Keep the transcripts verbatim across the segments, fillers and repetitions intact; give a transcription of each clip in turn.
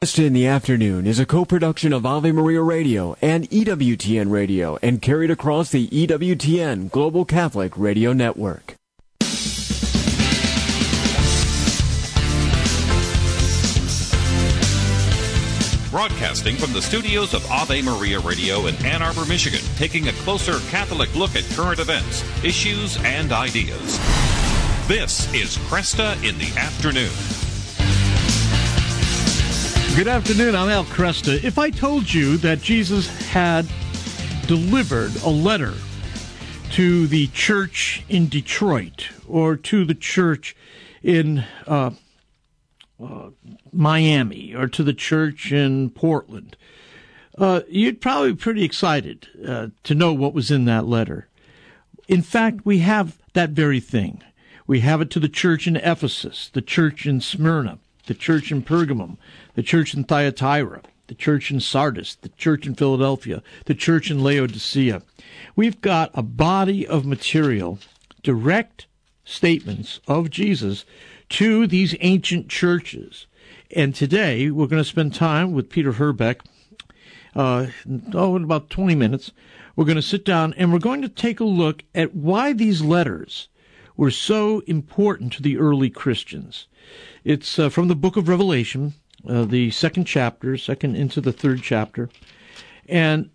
Cresta in the Afternoon is a co-production of Ave Maria Radio and E W T N Radio and carried across the E W T N Global Catholic Radio Network. Broadcasting from the studios of Ave Maria Radio in Ann Arbor, Michigan, taking a closer Catholic look at current events, issues, and ideas. This is Cresta in the Afternoon. Good afternoon, I'm Al Cresta. If I told you that Jesus had delivered a letter to the church in Detroit or to the church in uh, uh, Miami or to the church in Portland, uh, you'd probably be pretty excited uh, to know what was in that letter. In fact, we have that very thing. We have it to the church in Ephesus, the church in Smyrna, the church in Pergamum, the church in Thyatira, the church in Sardis, the church in Philadelphia, the church in Laodicea. We've got a body of material, direct statements of Jesus to these ancient churches. And today we're going to spend time with Peter Herbeck. Uh, oh, in about twenty minutes, we're going to sit down and we're going to take a look at why these letters were so important to the early Christians. It's uh, from the book of Revelation, uh, the second chapter, second into the third chapter. And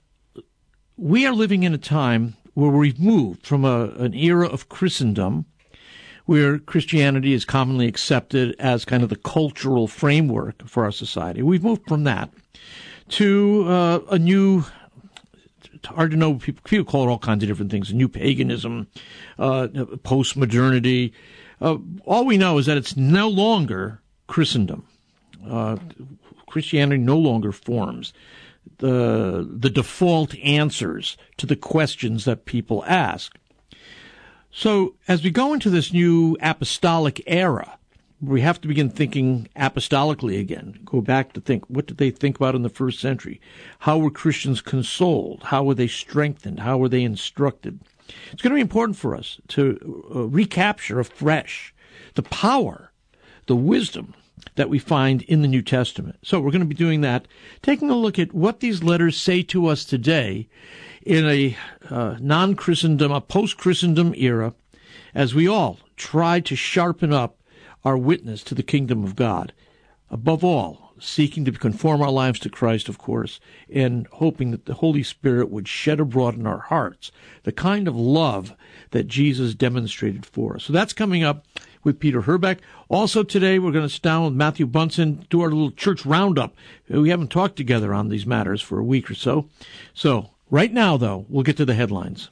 we are living in a time where we've moved from a, an era of Christendom, where Christianity is commonly accepted as kind of the cultural framework for our society. We've moved from that to uh, a new, it's hard to know, people, people call it all kinds of different things, a new paganism, uh, post-modernity. Uh, all we know is that it's no longer Christendom. Uh, Christianity no longer forms the the default answers to the questions that people ask. So as we go into this new apostolic era, we have to begin thinking apostolically again. Go back to think, what did they think about in the first century? How were Christians consoled? How were they strengthened? How were they instructed? It's going to be important for us to uh, recapture afresh the power, the wisdom that we find in the New Testament. So we're going to be doing that, taking a look at what these letters say to us today in a uh, non-Christendom, a post-Christendom era, as we all try to sharpen up our witness to the kingdom of God. Above all, seeking to conform our lives to Christ, of course, and hoping that the Holy Spirit would shed abroad in our hearts the kind of love that Jesus demonstrated for us. So that's coming up with Peter Herbeck. Also today, we're going to sit down with Matthew Bunson, do our little church roundup. We haven't talked together on these matters for a week or so. So right now, though, we'll get to the headlines.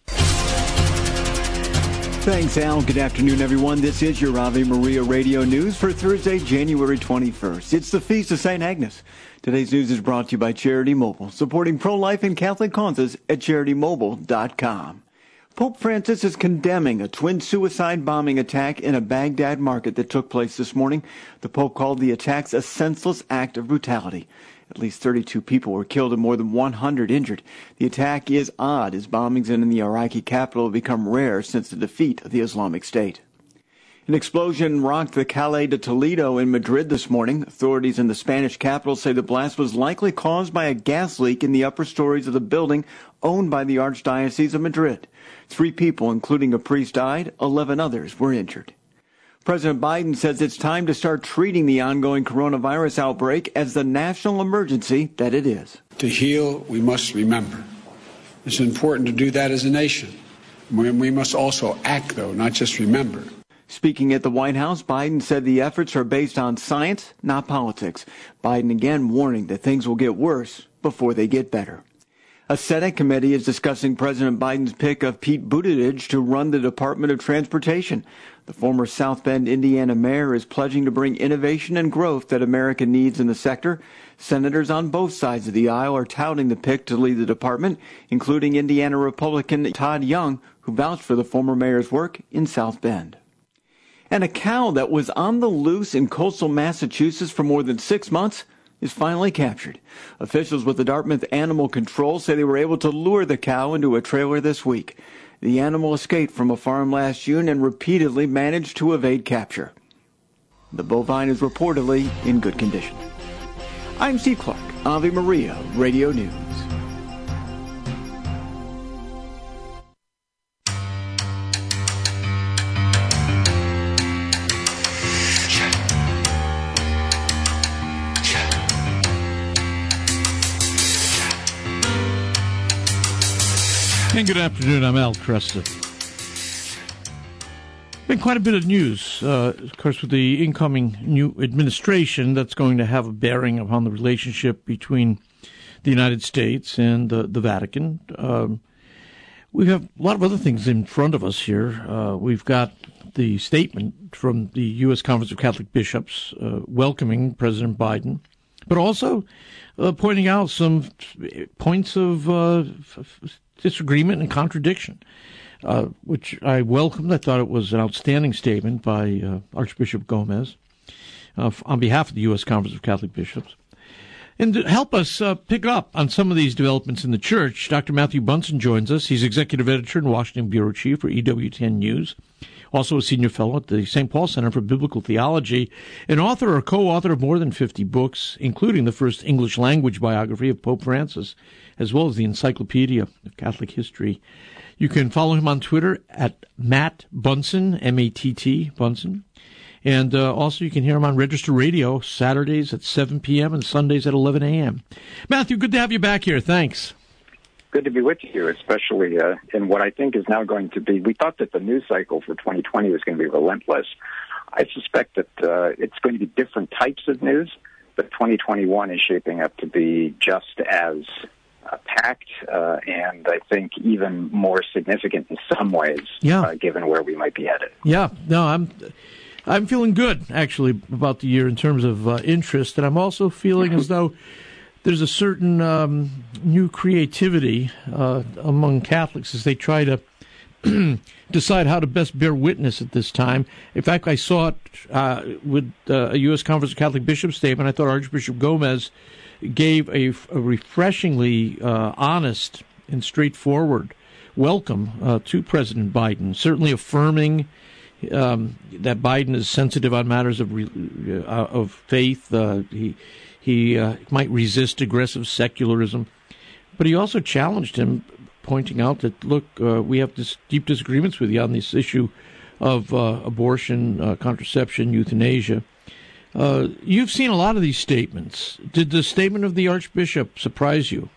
Thanks, Al. Good afternoon, everyone. This is your Ave Maria Radio News for Thursday, January twenty-first. It's the Feast of Saint Agnes. Today's news is brought to you by Charity Mobile, supporting pro-life and Catholic causes at charity mobile dot com. Pope Francis is condemning a twin suicide bombing attack in a Baghdad market that took place this morning. The Pope called the attacks a senseless act of brutality. At least thirty-two people were killed and more than one hundred injured. The attack is odd as bombings in the Iraqi capital have become rare since the defeat of the Islamic State. An explosion rocked the Calle de Toledo in Madrid this morning. Authorities in the Spanish capital say the blast was likely caused by a gas leak in the upper stories of the building owned by the Archdiocese of Madrid. Three people, including a priest, died. Eleven others were injured. President Biden says it's time to start treating the ongoing coronavirus outbreak as the national emergency that it is. To heal, we must remember. It's important to do that as a nation. We must also act, though, not just remember. Speaking at the White House, Biden said the efforts are based on science, not politics. Biden again warning that things will get worse before they get better. A Senate committee is discussing President Biden's pick of Pete Buttigieg to run the Department of Transportation. The former South Bend, Indiana mayor is pledging to bring innovation and growth that America needs in the sector. Senators on both sides of the aisle are touting the pick to lead the department, including Indiana Republican Todd Young, who vouched for the former mayor's work in South Bend. And a cow that was on the loose in coastal Massachusetts for more than six months is finally captured. Officials with the Dartmouth Animal Control say they were able to lure the cow into a trailer this week. The animal escaped from a farm last June and repeatedly managed to evade capture. The bovine is reportedly in good condition. I'm Steve Clark, Ave Maria Radio News. And good afternoon, I'm Al Cresta. Been quite a bit of news, uh, of course, with the incoming new administration that's going to have a bearing upon the relationship between the United States and uh, the Vatican. Um, we have a lot of other things in front of us here. Uh, we've got the statement from the U S Conference of Catholic Bishops uh, welcoming President Biden, but also uh, pointing out some points of uh, disagreement and contradiction. Uh, which I welcomed. I thought it was an outstanding statement by uh, Archbishop Gomez uh, on behalf of the U S Conference of Catholic Bishops. And to help us uh, pick up on some of these developments in the Church, Doctor Matthew Bunson joins us. He's executive editor and Washington bureau chief for E W T N News, also a senior fellow at the Saint Paul Center for Biblical Theology, an author or co-author of more than fifty books, including the first English language biography of Pope Francis, as well as the Encyclopedia of Catholic History. You can follow him on Twitter at Matt Bunson, M A T T, Bunson. And uh, also you can hear him on Register Radio Saturdays at seven p.m. and Sundays at eleven a.m. Matthew, good to have you back here. Thanks. Good to be with you, especially uh, in what I think is now going to be, we thought that the news cycle for twenty twenty was going to be relentless. I suspect that uh, it's going to be different types of news, but twenty twenty-one is shaping up to be just as Uh, packed, uh, and I think even more significant in some ways, yeah. uh, given where we might be headed. Yeah, no, I'm I'm feeling good, actually, about the year in terms of uh, interest, and I'm also feeling as though there's a certain um, new creativity uh, among Catholics as they try to decide how to best bear witness at this time. In fact, I saw it uh, with uh, a U S Conference of Catholic Bishops statement. I thought Archbishop Gomez gave a, a refreshingly uh, honest and straightforward welcome uh, to President Biden, certainly affirming um, that Biden is sensitive on matters of re, uh, of faith. Uh, he he uh, might resist aggressive secularism, but he also challenged him, pointing out that, look, uh, we have this deep disagreements with you on this issue of uh, abortion, uh, contraception, euthanasia. Uh, you've seen a lot of these statements. Did the statement of the Archbishop surprise you?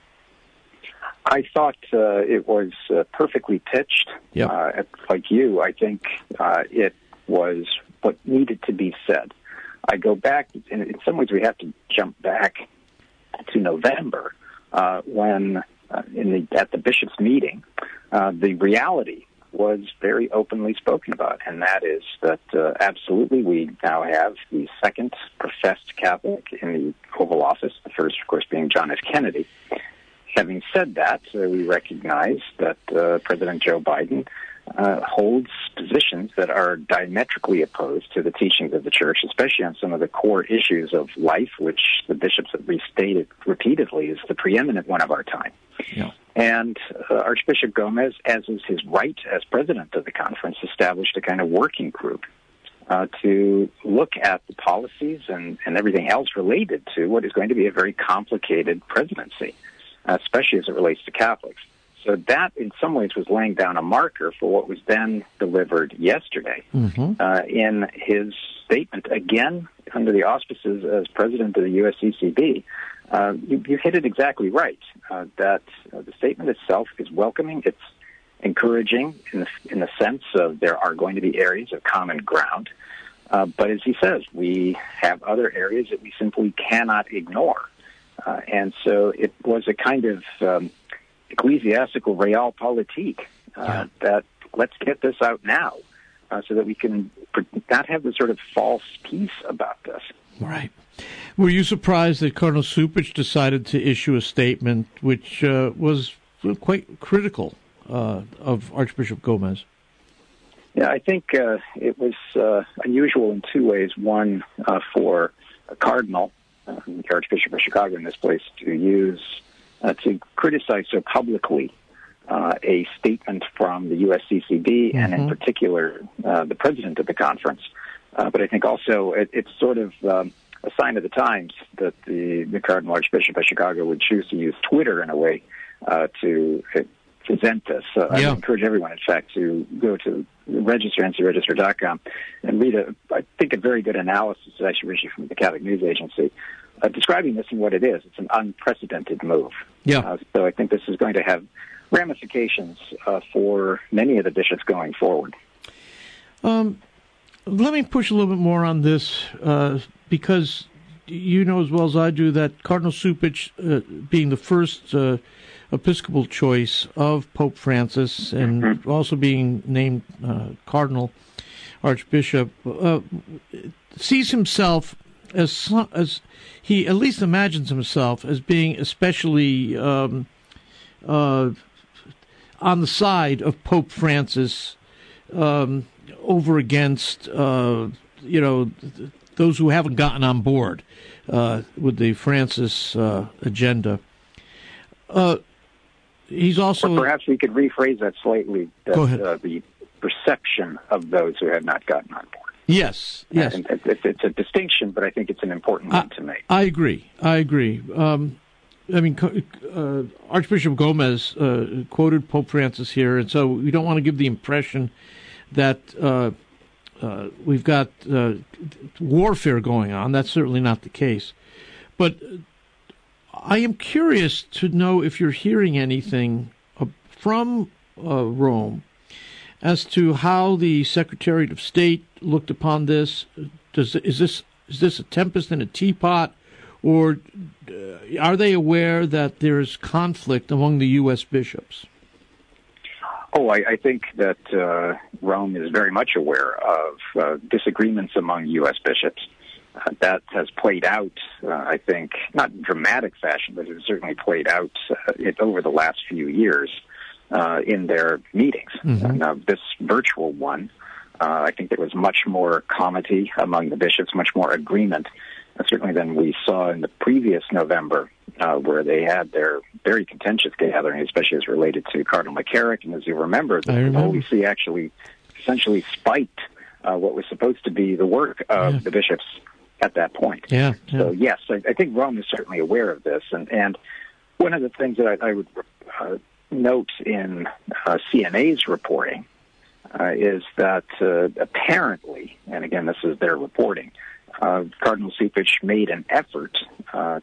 I thought uh, it was uh, perfectly pitched. Yep. Uh, like you, I think uh, it was what needed to be said. I go back, in, in some ways we have to jump back to November uh, when uh, in the, at the bishops' meeting, uh, the reality was very openly spoken about, and that is that uh, absolutely we now have the second professed Catholic in the Oval Office, the first, of course, being John F. Kennedy. Having said that, uh, we recognize that uh, President Joe Biden uh, holds positions that are diametrically opposed to the teachings of the Church, especially on some of the core issues of life, which the bishops have restated repeatedly is the preeminent one of our time. Yeah. And uh, Archbishop Gomez, as is his right as president of the conference, established a kind of working group uh, to look at the policies and, and everything else related to what is going to be a very complicated presidency, uh, especially as it relates to Catholics. So that, in some ways, was laying down a marker for what was then delivered yesterday mm-hmm. uh, in his statement, again, under the auspices as president of the U S C C B. Uh, you, you hit it exactly right, uh, that uh, the statement itself is welcoming. It's encouraging in the, in the sense of there are going to be areas of common ground. Uh, but as he says, we have other areas that we simply cannot ignore. Uh, and so it was a kind of um, ecclesiastical realpolitik uh, yeah. that let's get this out now uh, so that we can not have the sort of false peace about this. Right. Were you surprised that Cardinal Cupich decided to issue a statement which uh, was quite critical uh, of Archbishop Gomez? Yeah, I think uh, it was uh, unusual in two ways. One, uh, for a cardinal, uh, the Archbishop of Chicago in this place, to use, uh, to criticize so publicly uh, a statement from the U S C C B, mm-hmm. and in particular uh, the president of the conference. Uh, but I think also it, it's sort of um, a sign of the times that the, the Cardinal Archbishop of Chicago would choose to use Twitter in a way uh, to uh, present this. Uh, yeah. I would encourage everyone, in fact, to go to register, N C register dot com, and read, a, I think, a very good analysis that actually issued from the Catholic News Agency, uh, describing this and what it is. It's an unprecedented move. Yeah. Uh, so I think this is going to have ramifications uh, for many of the bishops going forward. Um, let me push a little bit more on this, uh, because you know as well as I do that Cardinal Cupich, uh, being the first uh, Episcopal choice of Pope Francis and mm-hmm. also being named uh, Cardinal Archbishop, uh, sees himself as as he at least imagines himself as being especially um, uh, on the side of Pope Francis um, over against uh, you know those who haven't gotten on board uh, with the Francis uh, agenda. Uh, he's also or perhaps we could rephrase that slightly. That, Go ahead. Uh, the perception of those who have not gotten on board. Yes, yes. And it's, it's a distinction, but I think it's an important one I, to make. I agree. I agree. Um, I mean, uh, Archbishop Gomez uh, quoted Pope Francis here, and so we don't want to give the impression that uh, uh, we've got uh, warfare going on. That's certainly not the case. But I am curious to know if you're hearing anything uh, from uh, Rome as to how the Secretariat of State looked upon this. Does is this is this a tempest in a teapot, or uh, are they aware that there's conflict among the U S bishops? Oh, I, I think that uh, Rome is very much aware of uh, disagreements among U S bishops. Uh, that has played out, uh, I think, not in dramatic fashion, but it certainly played out uh, it, over the last few years. Uh, in their meetings. Mm-hmm. And, uh, this virtual one, uh, I think there was much more comity among the bishops, much more agreement, uh, certainly than we saw in the previous November, uh, where they had their very contentious gathering, especially as related to Cardinal McCarrick. And as you remember, the remember. Holy See actually essentially spiked uh, what was supposed to be the work of yeah. the bishops at that point. Yeah, yeah. So, yes, I, I think Rome is certainly aware of this. And, and one of the things that I, I would uh, note in uh, C N A's reporting uh, is that uh, apparently, and again, this is their reporting, uh, Cardinal Cupich made an effort uh,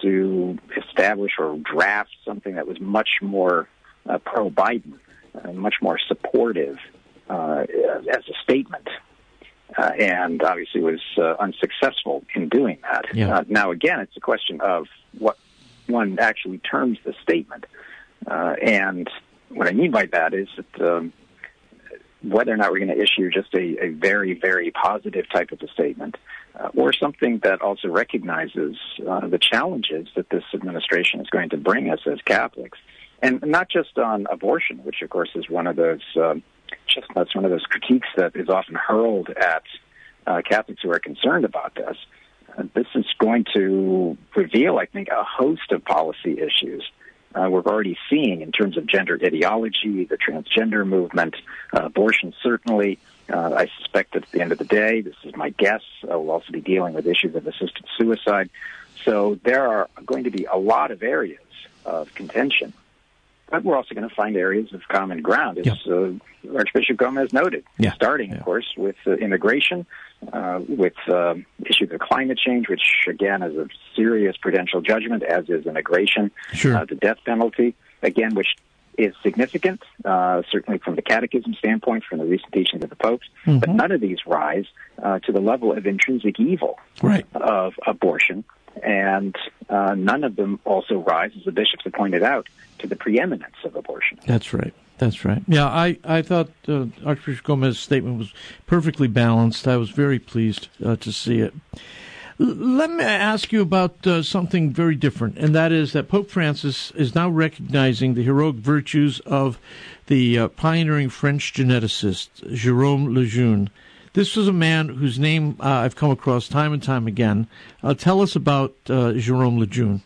to establish or draft something that was much more uh, pro-Biden, uh, much more supportive uh, as a statement, uh, and obviously was uh, unsuccessful in doing that. Yeah. Uh, now, again, it's a question of what one actually terms the statement. Uh, and what I mean by that is that um, whether or not we're going to issue just a, a very, very positive type of a statement uh, or something that also recognizes uh, the challenges that this administration is going to bring us as Catholics. And not just on abortion, which, of course, is one of those um, chestnuts, one of those critiques that is often hurled at uh, Catholics who are concerned about this. Uh, this is going to reveal, I think, a host of policy issues. Uh, we're already seeing in terms of gender ideology, the transgender movement, uh, abortion certainly. Uh, I suspect that at the end of the day, this is my guess, uh, we'll also be dealing with issues of assisted suicide. So there are going to be a lot of areas of contention. But we're also going to find areas of common ground, as yeah. uh, Archbishop Gomez noted, yeah. starting, yeah. of course, with uh, immigration, uh, with uh, issues of climate change, which, again, is a serious prudential judgment, as is immigration, sure. uh, the death penalty, again, which is significant, uh, certainly from the catechism standpoint, from the recent teachings of the popes, mm-hmm. but none of these rise uh, to the level of intrinsic evil right. of abortion. And uh, none of them also rise, as the bishops have pointed out, to the preeminence of abortion. That's right. That's right. Yeah, I, I thought uh, Archbishop Gomez's statement was perfectly balanced. I was very pleased uh, to see it. L- let me ask you about uh, something very different, and that is that Pope Francis is now recognizing the heroic virtues of the uh, pioneering French geneticist, Jérôme Lejeune. This was a man whose name uh, I've come across time and time again. Uh, tell us about uh, Jérôme Lejeune.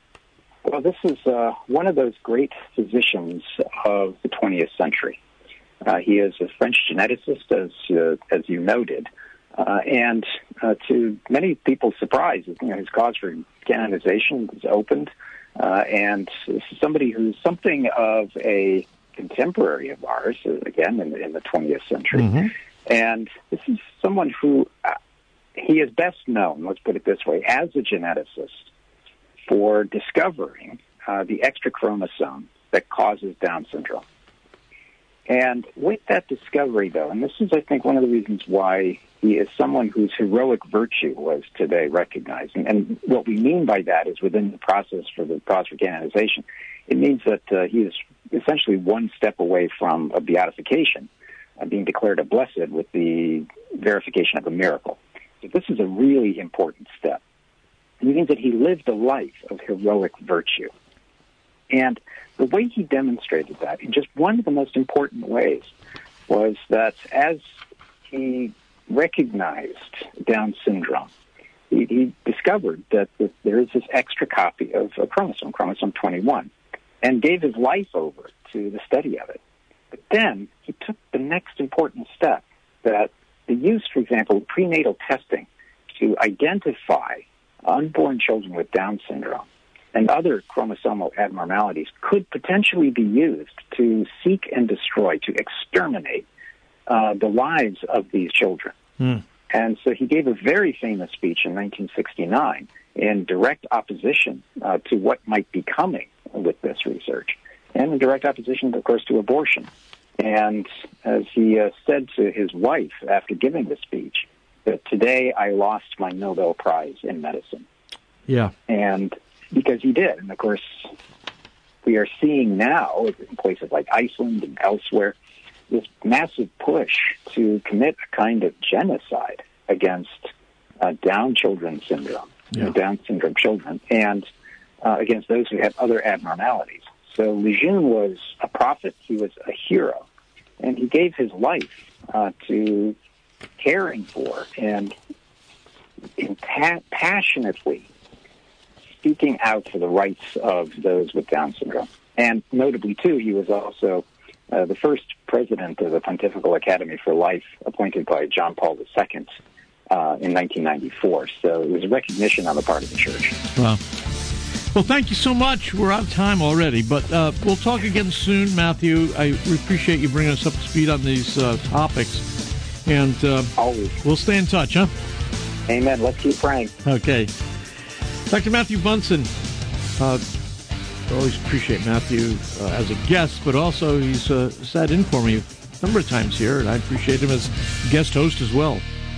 Well, this is uh, one of those great physicians of the twentieth century. Uh, he is a French geneticist, as uh, as you noted, Uh, and uh, to many people's surprise, you know, his cause for canonization was opened, uh, and this is somebody who's something of a contemporary of ours, again, in, in the twentieth century. Mm-hmm. And this is someone who, uh, he is best known, let's put it this way, as a geneticist for discovering uh, the extra chromosome that causes Down syndrome. And with that discovery, though, and this is, I think, one of the reasons why he is someone whose heroic virtue was today recognized. And, and what we mean by that is within the process for the cause for canonization, it means that uh, he is essentially one step away from a beatification, uh, being declared a blessed with the verification of a miracle. So this is a really important step. It means that he lived a life of heroic virtue. And the way he demonstrated that, in just one of the most important ways, was that as he recognized Down syndrome, he, he discovered that there is this extra copy of a chromosome, chromosome twenty-one, and gave his life over to the study of it. But then he took the next important step, that the use, for example, of prenatal testing to identify unborn children with Down syndrome and other chromosomal abnormalities could potentially be used to seek and destroy, to exterminate uh, the lives of these children. Mm. And so he gave a very famous speech in nineteen sixty-nine in direct opposition uh, to what might be coming with this research, and in direct opposition, of course, to abortion. And as he uh, said to his wife after giving the speech, that today I lost my Nobel Prize in medicine. Yeah. And because he did. And, of course, we are seeing now in places like Iceland and elsewhere this massive push to commit a kind of genocide against uh, Down children syndrome, yeah. Down syndrome children, and uh, against those who have other abnormalities. So Lejeune was a prophet. He was a hero. And he gave his life uh, to caring for and in pa- passionately speaking out for the rights of those with Down syndrome. And notably, too, he was also uh, the first president of the Pontifical Academy for Life, appointed by John Paul the Second uh, in nineteen ninety-four. So it was a recognition on the part of the Church. Wow. Well, thank you so much. We're out of time already, but uh, we'll talk again soon, Matthew. I appreciate you bringing us up to speed on these uh, topics. And uh, always. We'll stay in touch, huh? Amen. Let's keep praying. Okay. Doctor Matthew Bunson. Uh, I always appreciate Matthew uh, as a guest, but also he's uh, sat in for me a number of times here, and I appreciate him as guest host as well.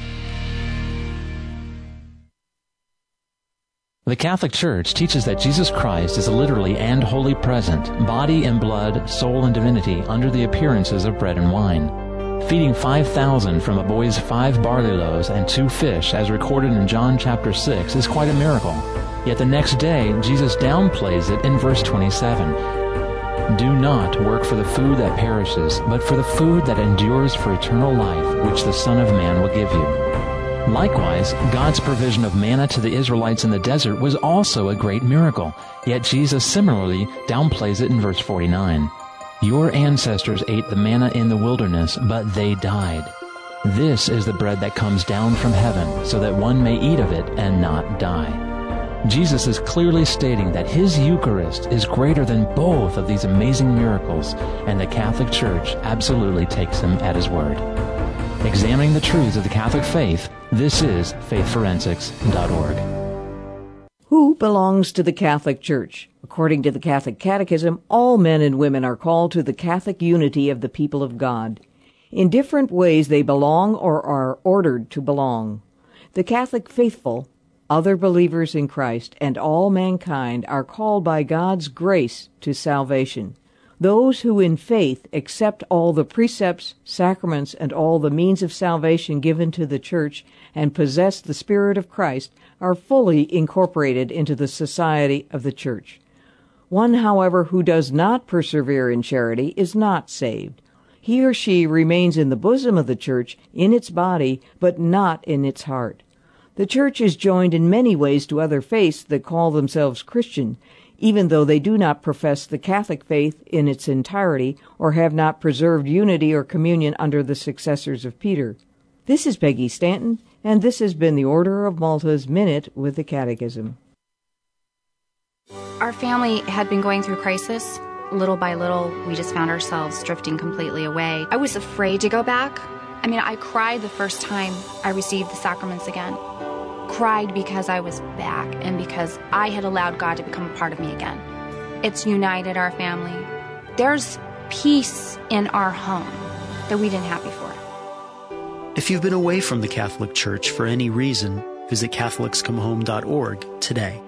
The Catholic Church teaches that Jesus Christ is literally and wholly present, body and blood, soul and divinity, under the appearances of bread and wine. Feeding five thousand from a boy's five barley loaves and two fish, as recorded in John chapter six, is quite a miracle. Yet the next day, Jesus downplays it in verse twenty-seven. Do not work for the food that perishes, but for the food that endures for eternal life, which the Son of Man will give you. Likewise, God's provision of manna to the Israelites in the desert was also a great miracle, yet Jesus similarly downplays it in verse forty-nine. Your ancestors ate the manna in the wilderness, but they died. This is the bread that comes down from heaven, so that one may eat of it and not die. Jesus is clearly stating that his Eucharist is greater than both of these amazing miracles, and the Catholic Church absolutely takes him at his word. Examining the truths of the Catholic faith, this is faith forensics dot org. Who belongs to the Catholic Church? According to the Catholic Catechism, all men and women are called to the Catholic unity of the people of God. In different ways they belong or are ordered to belong. The Catholic faithful, other believers in Christ, and all mankind are called by God's grace to salvation. Those who in faith accept all the precepts, sacraments, and all the means of salvation given to the Church and possess the Spirit of Christ are fully incorporated into the society of the Church. One, however, who does not persevere in charity is not saved. He or she remains in the bosom of the Church, in its body, but not in its heart. The Church is joined in many ways to other faiths that call themselves Christian, even though they do not profess the Catholic faith in its entirety or have not preserved unity or communion under the successors of Peter. This is Peggy Stanton, and this has been the Order of Malta's Minute with the Catechism. Our family had been going through crisis. Little by little, we just found ourselves drifting completely away. I was afraid to go back. I mean, I cried the first time I received the sacraments again. Cried because I was back and because I had allowed God to become a part of me again. It's united our family. There's peace in our home that we didn't have before. If you've been away from the Catholic Church for any reason, visit Catholics Come Home dot org today.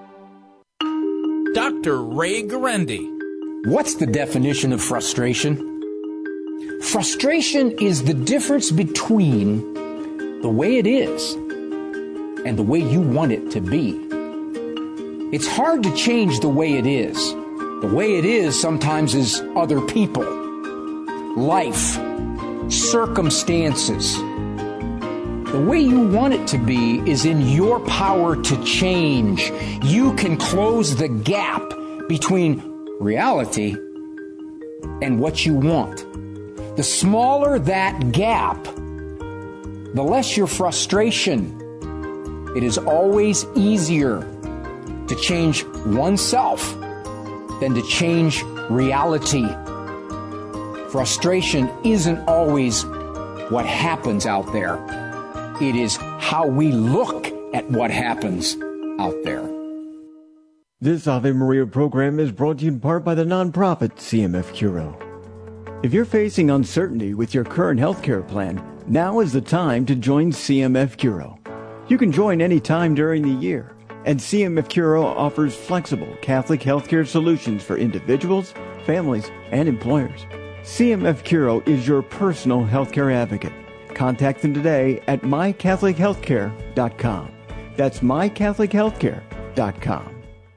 Doctor Ray Guarendi. What's the definition of frustration? Frustration is the difference between the way it is and the way you want it to be. It's hard to change the way it is. The way it is sometimes is other people, life, circumstances. The way you want it to be is in your power to change. You can close the gap between reality and what you want. The smaller that gap, the less your frustration. It is always easier to change oneself than to change reality. Frustration isn't always what happens out there. It is how we look at what happens out there. This Ave Maria program is brought to you in part by the nonprofit C M F Curo. If you're facing uncertainty with your current healthcare plan, now is the time to join C M F Curo. You can join any time during the year, and C M F Curo offers flexible Catholic healthcare solutions for individuals, families, and employers. C M F Curo is your personal healthcare advocate. Contact them today at my catholic healthcare dot com. That's my catholic healthcare dot com.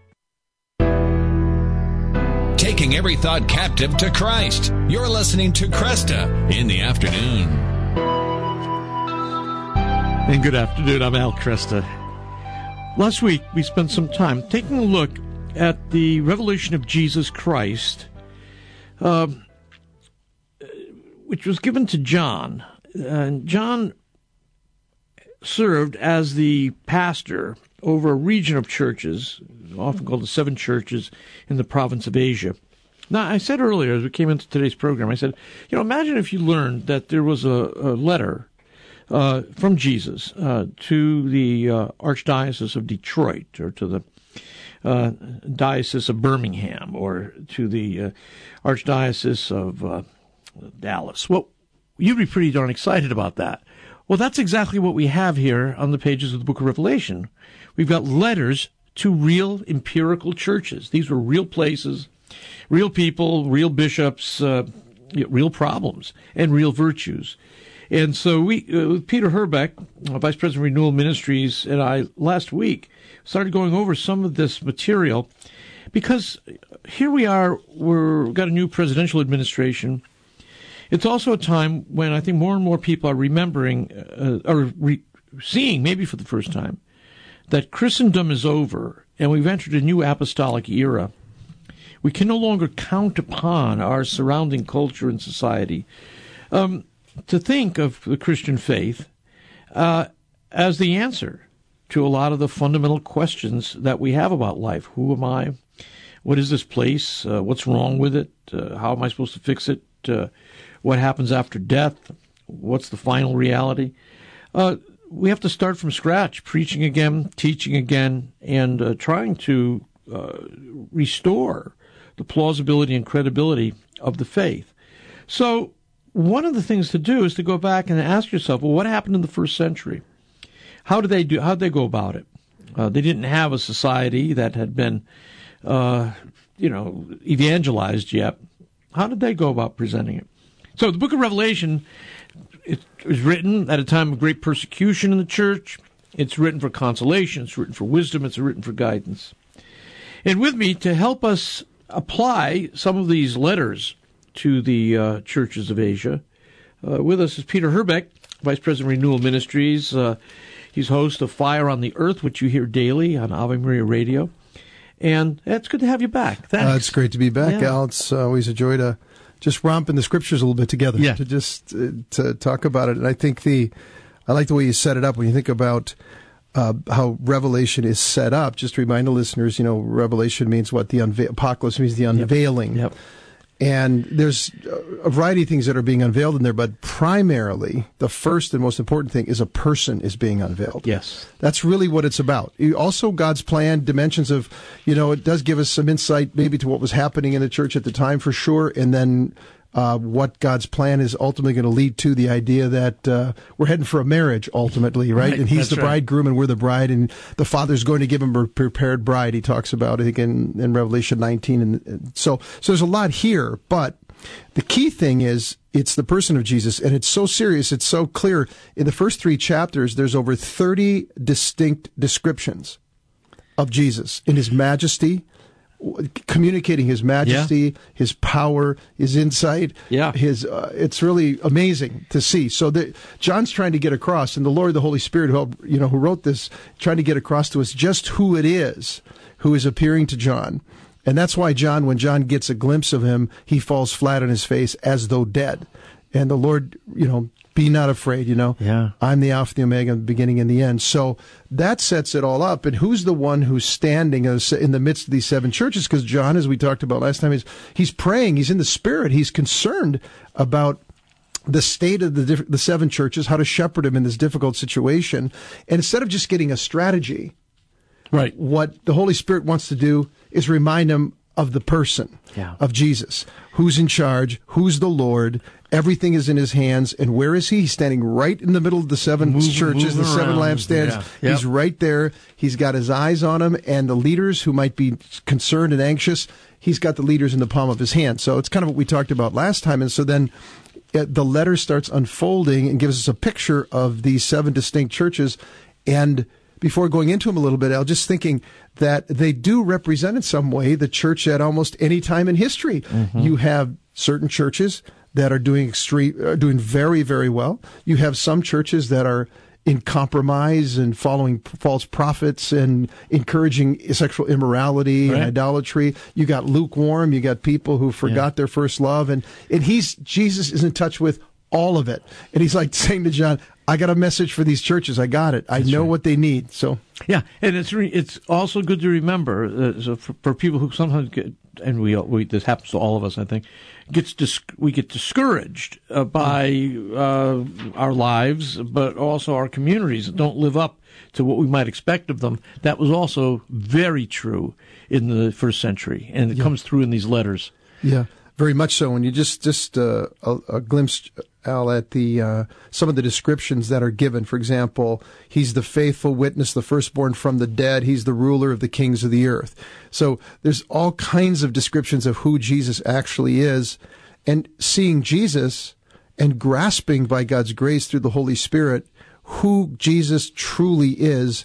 Taking every thought captive to Christ. You're listening to Kresta in the afternoon. And good afternoon, I'm Al Kresta. Last week, we spent some time taking a look at the revelation of Jesus Christ, uh, which was given to John. And John served as the pastor over a region of churches, often called the seven churches in the province of Asia. Now, I said earlier, as we came into today's program, I said, you know, imagine if you learned that there was a, a letter uh, from Jesus uh, to the uh, Archdiocese of Detroit, or to the uh, Diocese of Birmingham, or to the uh, Archdiocese of uh, Dallas. Well, you'd be pretty darn excited about that. Well, that's exactly what we have here on the pages of the book of Revelation. We've got letters to real empirical churches. These were real places, real people, real bishops, uh, real problems, and real virtues. And so we, uh, with Peter Herbeck, Vice President of Renewal Ministries, and I last week started going over some of this material, because here we are, we've got a new presidential administration. It's also a time when I think more and more people are remembering, uh, or re- seeing, maybe for the first time, that Christendom is over and we've entered a new apostolic era. We can no longer count upon our surrounding culture and society um, to think of the Christian faith uh, as the answer to a lot of the fundamental questions that we have about life. Who am I? What is this place? Uh, what's wrong with it? Uh, how am I supposed to fix it? Uh, what happens after death? What's the final reality? Uh, we have to start from scratch, preaching again, teaching again, and uh, trying to uh, restore the plausibility and credibility of the faith. So one of the things to do is to go back and ask yourself, well, what happened in the first century? How did they do? How did they go about it? Uh, they didn't have a society that had been, uh, you know, evangelized yet. How did they go about presenting it? So the book of Revelation, it was written at a time of great persecution in the church. It's written for consolation. It's written for wisdom. It's written for guidance. And with me to help us apply some of these letters to the uh, churches of Asia, uh, with us is Peter Herbeck, Vice President of Renewal Ministries. Uh, he's host of Fire on the Earth, which you hear daily on Ave Maria Radio. And it's good to have you back. Thanks. Uh, it's great to be back, yeah. Al. It's always a joy to just romp in the scriptures a little bit together. Yeah. To just uh, to talk about it. And I think the, I like the way you set it up when you think about uh, how Revelation is set up. Just to remind the listeners, you know, Revelation means what? The unve- Apocalypse means the unveiling. Yep. Yep. And there's a variety of things that are being unveiled in there, but primarily, the first and most important thing is a person is being unveiled. Yes. That's really what it's about. Also, God's plan, dimensions of, you know, it does give us some insight maybe to what was happening in the church at the time for sure, and then uh, what God's plan is ultimately going to lead to, the idea that uh, we're heading for a marriage ultimately, right? Right, And he's that's the right. bridegroom and we're the bride, and the Father's going to give him a prepared bride, he talks about, I think, in, in Revelation nineteen. And, and so, so there's a lot here, but the key thing is it's the person of Jesus, and it's so serious, it's so clear. In the first three chapters, there's over thirty distinct descriptions of Jesus in his majesty, communicating his majesty, yeah. his power, his insight. Yeah. His uh, it's really amazing to see. So the, John's trying to get across, and the Lord, the Holy Spirit, who helped, you know, who wrote this, trying to get across to us just who it is who is appearing to John. And that's why John, when John gets a glimpse of him, he falls flat on his face as though dead. And the Lord, you know, be not afraid, you know. Yeah. I'm the Alpha, the Omega, the beginning and the end. So that sets it all up. And who's the one who's standing in the midst of these seven churches? Because John, as we talked about last time, is he's praying. He's in the Spirit. He's concerned about the state of the the seven churches, how to shepherd them in this difficult situation. And instead of just getting a strategy, right, what the Holy Spirit wants to do is remind him of the person yeah. of Jesus. Who's in charge? Who's the Lord? Everything is in his hands. And where is he? He's standing right in the middle of the seven Move, churches, the seven around. lampstands. Yeah. Yep. He's right there. He's got his eyes on him. And the leaders who might be concerned and anxious, he's got the leaders in the palm of his hand. So it's kind of what we talked about last time. And so then uh, the letter starts unfolding and gives us a picture of these seven distinct churches. And before going into them a little bit, Al, just thinking that they do represent in some way the church at almost any time in history. Mm-hmm. You have certain churches that are doing extreme, are doing very, very well. You have some churches that are in compromise and following false prophets and encouraging sexual immorality right. and idolatry. You got lukewarm. You got people who forgot yeah. their first love, and and he's Jesus is in touch with all of it. And he's like saying to John, I got a message for these churches. I got it. I That's know right. what they need. So yeah, and it's re- it's also good to remember uh, so for, for people who sometimes get, and we, we this happens to all of us, I think, gets dis- we get discouraged uh, by uh, our lives, but also our communities that don't live up to what we might expect of them. That was also very true in the first century, and it yeah. comes through in these letters. Yeah. Very much so. And you just just uh, a, a glimpse, Al, at the uh, some of the descriptions that are given. For example, he's the faithful witness, the firstborn from the dead. He's the ruler of the kings of the earth. So there's all kinds of descriptions of who Jesus actually is. And seeing Jesus and grasping by God's grace through the Holy Spirit who Jesus truly is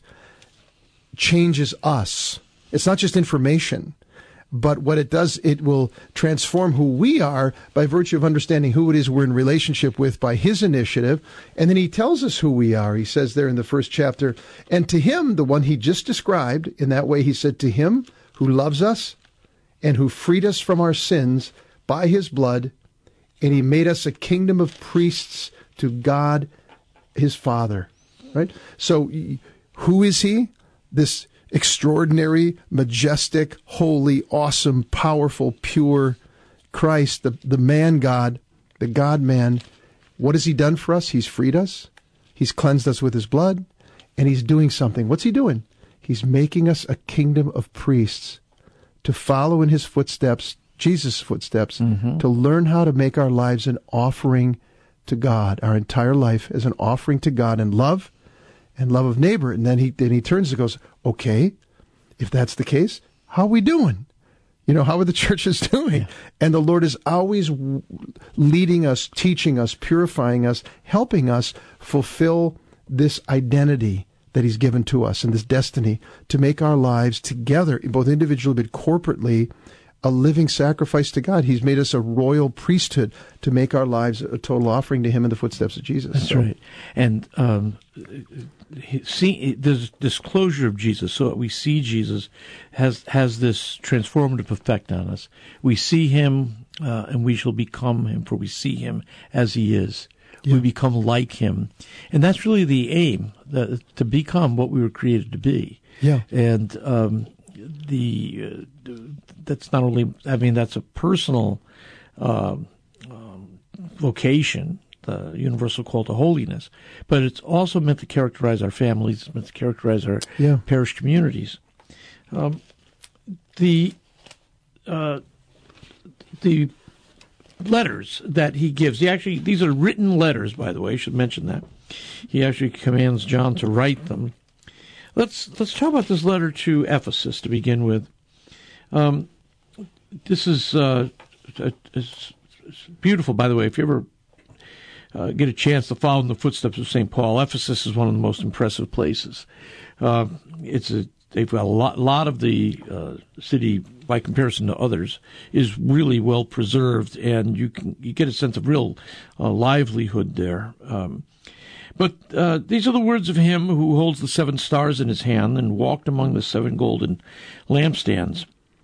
changes us. It's not just information. But what it does, it will transform who we are by virtue of understanding who it is we're in relationship with by his initiative. And then he tells us who we are. He says there in the first chapter, and to him, the one he just described, in that way he said, to him who loves us and who freed us from our sins by his blood, and he made us a kingdom of priests to God his Father. Right? So who is he? This extraordinary, majestic, holy, awesome, powerful, pure Christ, the, the man God, the God-man. What has he done for us? He's freed us. He's cleansed us with his blood. And he's doing something. What's he doing? He's making us a kingdom of priests to follow in his footsteps, Jesus' footsteps, mm-hmm. to learn how to make our lives an offering to God, our entire life as an offering to God in love and love of neighbor. And then he then he turns and goes, okay, if that's the case, how are we doing? You know, how are the churches doing? Yeah. And the Lord is always leading us, teaching us, purifying us, helping us fulfill this identity that he's given to us and this destiny to make our lives together, both individually but corporately, a living sacrifice to God. He's made us a royal priesthood to make our lives a total offering to him in the footsteps of Jesus. That's so. right. And um, see, there's disclosure of Jesus, so that we see Jesus has has this transformative effect on us. We see him, uh, and we shall become him, for we see him as he is. Yeah. We become like him. And that's really the aim, the, to become what we were created to be. Yeah. And um, the uh, that's not only, I mean, that's a personal uh, um, vocation, the universal call to holiness, but it's also meant to characterize our families, it's meant to characterize our yeah. parish communities. Um, the uh, the letters that he gives, he actually, these are written letters, by the way, I should mention that. He actually commands John to write them. Let's let's talk about this letter to Ephesus to begin with. Um, this is uh, it's, it's beautiful, by the way. If you ever uh, get a chance to follow in the footsteps of Saint Paul, Ephesus is one of the most impressive places. Uh, it's a they've got a lot, lot of the uh, city, by comparison to others, is really well preserved, and you can you get a sense of real uh, livelihood there. Um, But uh, these are the words of him who holds the seven stars in his hand and walked among the seven golden lampstands.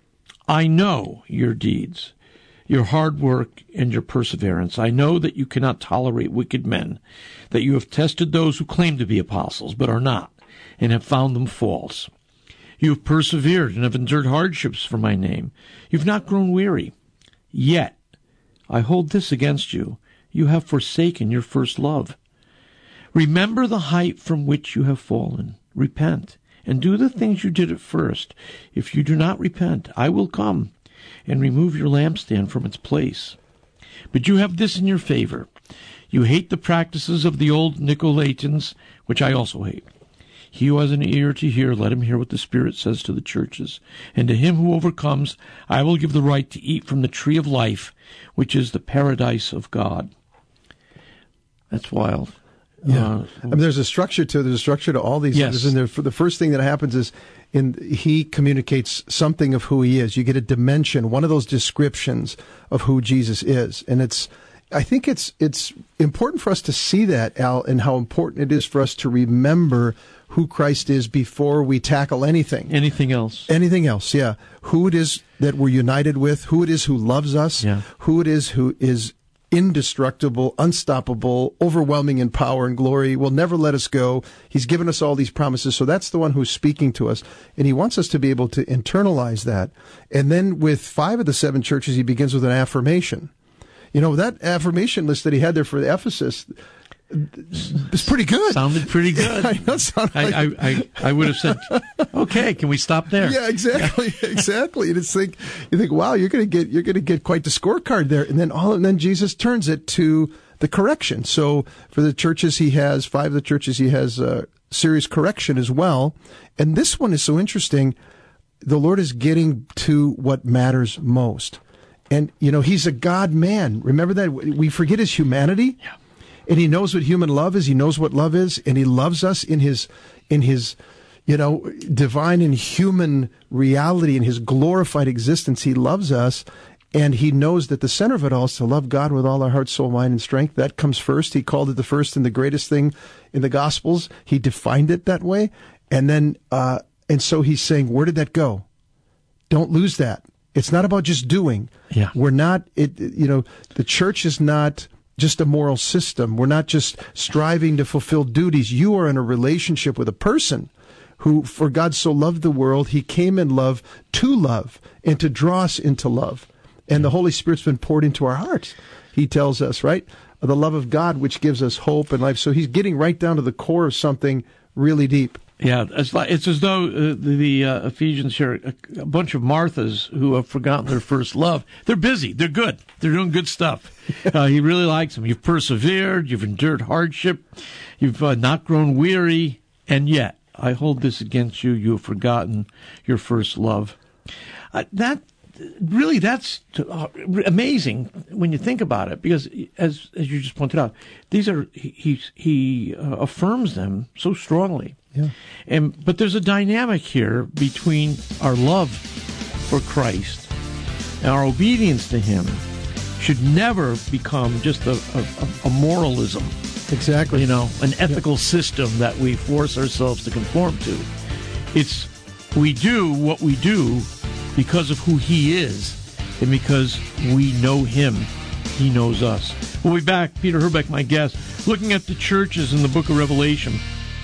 I know your deeds, your hard work, and your perseverance. I know that you cannot tolerate wicked men, that you have tested those who claim to be apostles but are not, and have found them false. You have persevered and have endured hardships for my name. You have not grown weary. Yet I hold this against you. You have forsaken your first love. Remember the height from which you have fallen. Repent, and do the things you did at first. If you do not repent, I will come and remove your lampstand from its place. But you have this in your favor. You hate the practices of the old Nicolaitans, which I also hate. He who has an ear to hear, let him hear what the Spirit says to the churches. And to him who overcomes, I will give the right to eat from the tree of life, which is the paradise of God. That's wild. Yeah, uh, I mean, there's a structure to there's a structure to all these. Yes. And the first thing that happens is, in he communicates something of who he is. You get a dimension, one of those descriptions of who Jesus is, and it's. I think it's it's important for us to see that, Al, and how important it is for us to remember who Christ is before we tackle anything. Anything else. Anything else, yeah. Who it is that we're united with, who it is who loves us, yeah. who it is who is indestructible, unstoppable, overwhelming in power and glory, will never let us go. He's given us all these promises. So that's the one who's speaking to us. And he wants us to be able to internalize that. And then with five of the seven churches, he begins with an affirmation. You know, that affirmation list that he had there for Ephesus, it's pretty good. Sounded pretty good. I, know, sounded like... I, I, I would have said, okay, can we stop there? Yeah, exactly, exactly. And it's like you think, wow, you're gonna get you're gonna get quite the scorecard there. And then all and then Jesus turns it to the correction. So for the churches he has, five of the churches he has uh, serious correction as well. And this one is so interesting. The Lord is getting to what matters most. And, you know, he's a God-man. Remember that? We forget his humanity. Yeah. And he knows what human love is. He knows what love is. And he loves us in his, in his, you know, divine and human reality, in his glorified existence. He loves us. And he knows that the center of it all is to love God with all our heart, soul, mind, and strength. That comes first. He called it the first and the greatest thing in the Gospels. He defined it that way. And then, uh, and so he's saying, where did that go? Don't lose that. It's not about just doing. Yeah. We're not, it, you know, the church is not just a moral system. We're not just striving to fulfill duties. You are in a relationship with a person who, for God so loved the world, he came in love to love and to draw us into love. And the Holy Spirit's been poured into our hearts. He tells us, right? The love of God, which gives us hope and life. So he's getting right down to the core of something really deep. Yeah, it's like it's as though uh, the, the uh, Ephesians share a, a bunch of Marthas who have forgotten their first love. They're busy. They're good. They're doing good stuff. Uh, he really likes them. You've persevered. You've endured hardship. You've uh, not grown weary. And yet, I hold this against you. You have forgotten your first love. Uh, that really, that's uh, amazing when you think about it, because as as you just pointed out, these are he he uh, affirms them so strongly. Yeah. And but there's a dynamic here between our love for Christ Our obedience to him should never become just a, a, a moralism. Exactly. You know, an ethical system that we force ourselves to conform to. It's, we do what we do because of who he is and because we know him. He knows us. We'll be back. Peter Herbeck, my guest, looking at the churches in the book of Revelation.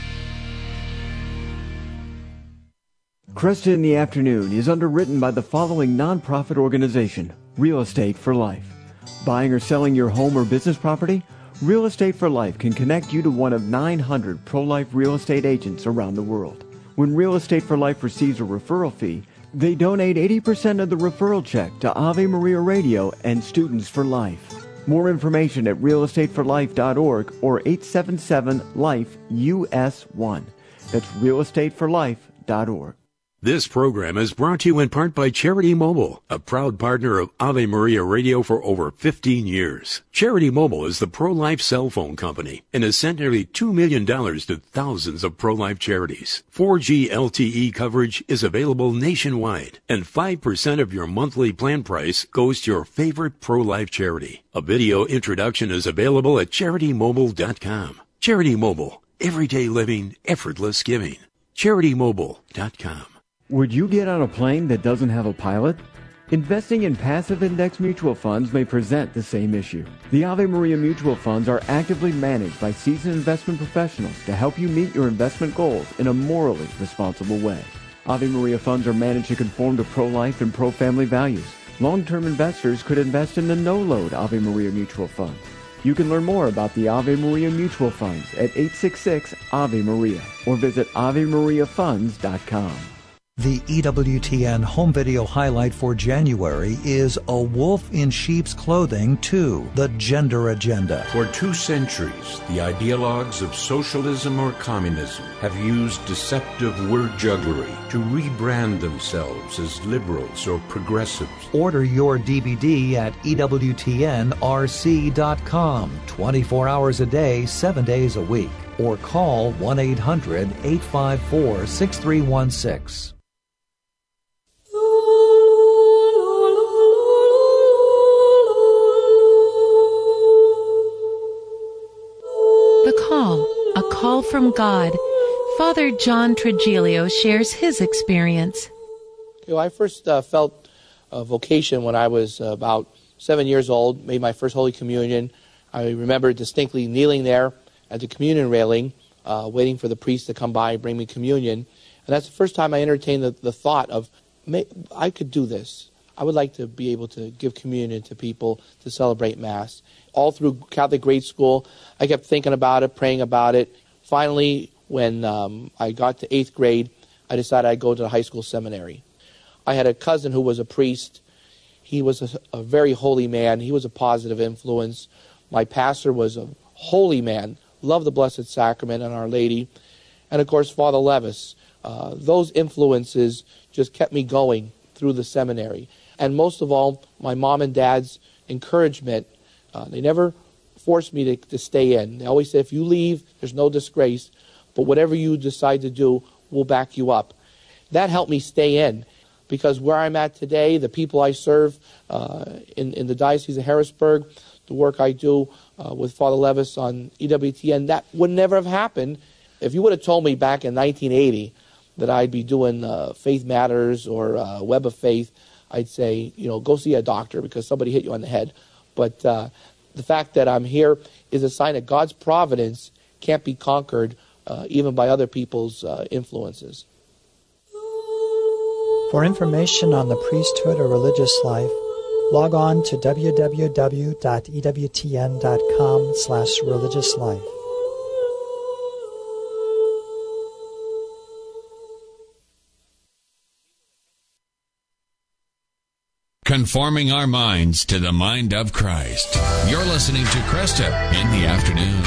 Cresta in the Afternoon is underwritten by the following nonprofit organization, Real Estate for Life. Buying or selling your home or business property? Real Estate for Life can connect you to one of nine hundred pro-life real estate agents around the world. When Real Estate for Life receives a referral fee, they donate eighty percent of the referral check to Ave Maria Radio and Students for Life. More information at real estate for life dot org or eight seven seven life U S one. That's real estate for life dot org. This program is brought to you in part by Charity Mobile, a proud partner of Ave Maria Radio for over fifteen years. Charity Mobile is the pro-life cell phone company and has sent nearly two million dollars to thousands of pro-life charities. four G L T E coverage is available nationwide, and five percent of your monthly plan price goes to your favorite pro-life charity. A video introduction is available at charity mobile dot com. Charity Mobile, everyday living, effortless giving. charity mobile dot com. Would you get on a plane that doesn't have a pilot? Investing in passive index mutual funds may present the same issue. The Ave Maria mutual funds are actively managed by seasoned investment professionals to help you meet your investment goals in a morally responsible way. Ave Maria funds are managed to conform to pro-life and pro-family values. Long-term investors could invest in the no-load Ave Maria mutual funds. You can learn more about the Ave Maria mutual funds at eight six six Ave Maria or visit ave maria funds dot com. The E W T N home video highlight for January is A Wolf in Sheep's Clothing two, The Gender Agenda. For two centuries, the ideologues of socialism or communism have used deceptive word jugglery to rebrand themselves as liberals or progressives. Order your D V D at E W T N R C dot com, twenty-four hours a day, seven days a week. Or call one eight hundred eight five four six three one six. The Call, a call from God. Father John Trigilio shares his experience. You know, I first uh, felt a vocation when I was uh, about seven years old, made my first Holy Communion. I remember distinctly kneeling there at the communion railing, uh, waiting for the priest to come by and bring me communion. And that's the first time I entertained the, the thought of, may, I could do this. I would like to be able to give communion to people to celebrate Mass. All through Catholic grade school, I kept thinking about it, praying about it. Finally, when um, I got to eighth grade, I decided I'd go to the high school seminary. I had a cousin who was a priest. He was a, a very holy man. He was a positive influence. My pastor was a holy man, loved the Blessed Sacrament and Our Lady. And, of course, Father Levis. Uh, those influences just kept me going through the seminary. And most of all, my mom and dad's encouragement. Uh, they never forced me to, to stay in. They always said, if you leave, there's no disgrace. But whatever you decide to do, we'll back you up. That helped me stay in. Because where I'm at today, the people I serve uh, in, in the Diocese of Harrisburg, the work I do uh, with Father Levis on E W T N, that would never have happened. If you would have told me back in nineteen eighty that I'd be doing uh, Faith Matters or uh, Web of Faith, I'd say, you know, go see a doctor because somebody hit you on the head. But uh, the fact that I'm here is a sign that God's providence can't be conquered uh, even by other people's uh, influences. For information on the priesthood or religious life, log on to w w w dot e w t n dot com slash religious life. Conforming our minds to the mind of Christ. You're listening to Cresta in the Afternoon.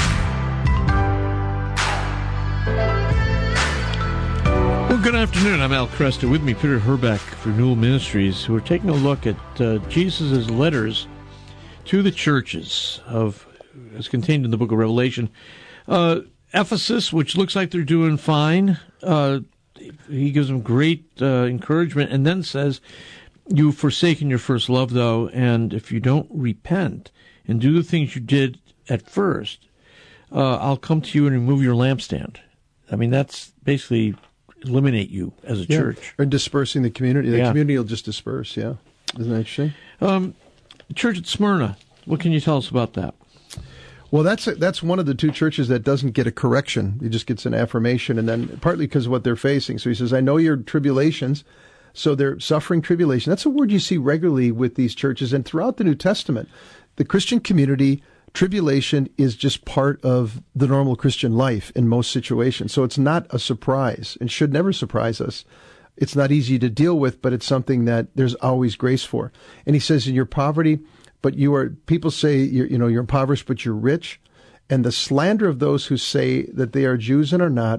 Well, good afternoon. I'm Al Cresta. With me, Peter Herbeck for Newell Ministries, who are taking a look at uh, Jesus' letters to the churches of, as contained in the book of Revelation. Uh, Ephesus, which looks like they're doing fine. Uh, he gives them great uh, encouragement and then says, you've forsaken your first love, though, and if you don't repent and do the things you did at first, uh, I'll come to you and remove your lampstand. I mean, that's basically eliminate you as a yeah. church. Or dispersing the community. The yeah. community will just disperse, yeah. Isn't that interesting? Um, church at Smyrna, what can you tell us about that? Well, that's a, that's one of the two churches that doesn't get a correction. He just gets an affirmation, and then partly because of what they're facing. So he says, I know your tribulations. So they're suffering tribulation. That's a word you see regularly with these churches. And throughout the New Testament, the Christian community, tribulation is just part of the normal Christian life in most situations. So it's not a surprise and should never surprise us. It's not easy to deal with, but it's something that there's always grace for. And he says, in your poverty, but you are, people say, you're, you know, you're impoverished, but you're rich. And the slander of those who say that they are Jews and are not,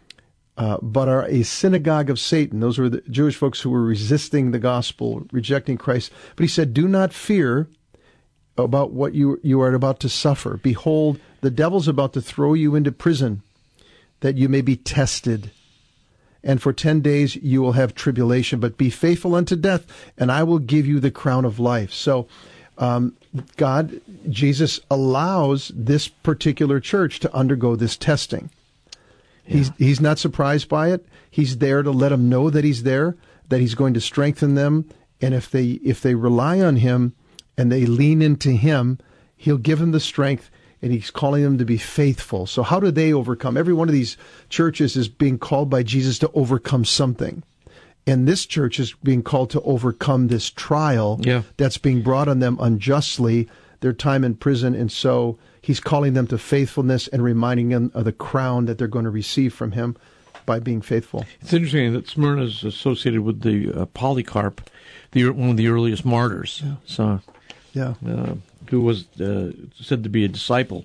uh, but are a synagogue of Satan. Those were the Jewish folks who were resisting the gospel, rejecting Christ. But he said, do not fear about what you, you are about to suffer. Behold, the devil's about to throw you into prison, that you may be tested. And for ten days you will have tribulation, but be faithful unto death, and I will give you the crown of life. So, Um, God, Jesus allows this particular church to undergo this testing. Yeah. He's he's not surprised by it. He's there to let them know that he's there, that he's going to strengthen them, and if they if they rely on him and they lean into him, he'll give them the strength, and he's calling them to be faithful. So how do they overcome? Every one of these churches is being called by Jesus to overcome something. And this church is being called to overcome this trial yeah. that's being brought on them unjustly, their time in prison. And so he's calling them to faithfulness and reminding them of the crown that they're going to receive from him by being faithful. It's interesting that Smyrna is associated with the uh, Polycarp, the one of the earliest martyrs. Yeah. So, yeah, uh, who was uh, said to be a disciple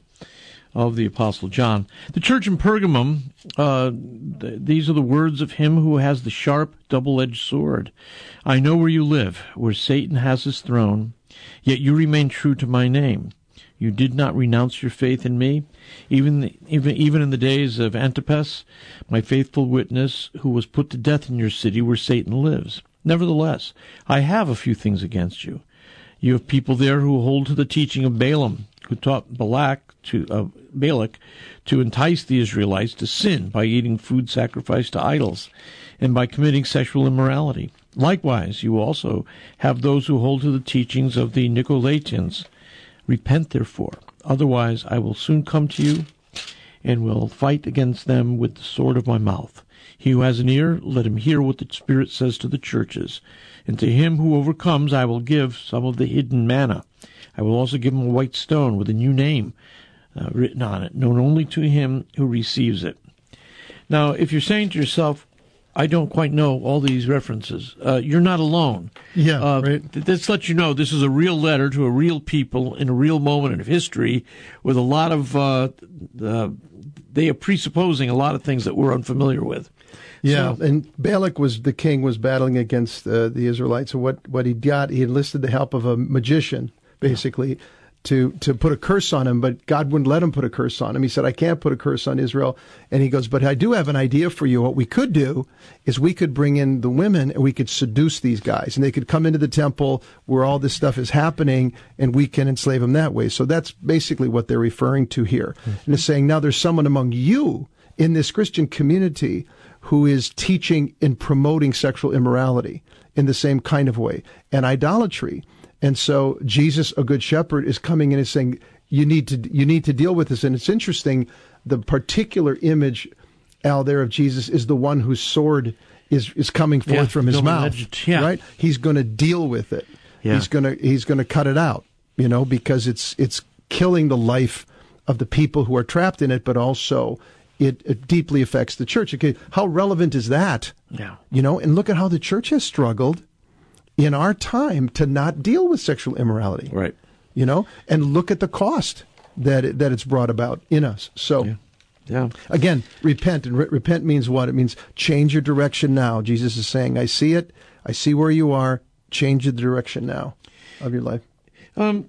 of the Apostle John. The church in Pergamum, uh, th- these are the words of him who has the sharp, double-edged sword. I know where you live, where Satan has his throne, yet you remain true to my name. You did not renounce your faith in me, even even even in the days of Antipas, my faithful witness, who was put to death in your city where Satan lives. Nevertheless, I have a few things against you. You have people there who hold to the teaching of Balaam, who taught Balak to uh, Balak to entice the Israelites to sin by eating food sacrificed to idols and by committing sexual immorality. Likewise, you also have those who hold to the teachings of the Nicolaitans. Repent, therefore, otherwise I will soon come to you and will fight against them with the sword of my mouth. He who has an ear, let him hear what the Spirit says to the churches. And to him who overcomes I will give some of the hidden manna. I will also give him a white stone with a new name uh, written on it, known only to him who receives it. Now, if you're saying to yourself, I don't quite know all these references, uh, you're not alone. Yeah, uh, right. Th- this lets you know this is a real letter to a real people in a real moment of history with a lot of, uh, uh, they are presupposing a lot of things that we're unfamiliar with. Yeah, So, and Balak was the king was battling against uh, the Israelites, and what, what he got, he enlisted the help of a magician, basically, to, to put a curse on him, but God wouldn't let him put a curse on him. He said, I can't put a curse on Israel. And he goes, but I do have an idea for you. What we could do is we could bring in the women and we could seduce these guys, and they could come into the temple where all this stuff is happening, and we can enslave them that way. So that's basically what they're referring to here. Mm-hmm. And it's saying, now there's someone among you in this Christian community who is teaching and promoting sexual immorality in the same kind of way, and idolatry. And so Jesus, a good shepherd, is coming in and saying, you need to you need to deal with this. And it's interesting, the particular image, Al, there of Jesus is the one whose sword is, is coming forth yeah, from his mouth. Yeah. Right? He's going to deal with it. Yeah. He's going to he's going to cut it out, you know, because it's it's killing the life of the people who are trapped in it, but also it, it deeply affects the church. Okay, how relevant is that? Yeah. You know, and look at how the church has struggled in our time to not deal with sexual immorality. Right. You know, and look at the cost that it, that it's brought about in us. So, yeah. yeah. Again, repent. And re- repent means what? It means change your direction now. Jesus is saying, I see it. I see where you are. Change the direction now of your life. Um,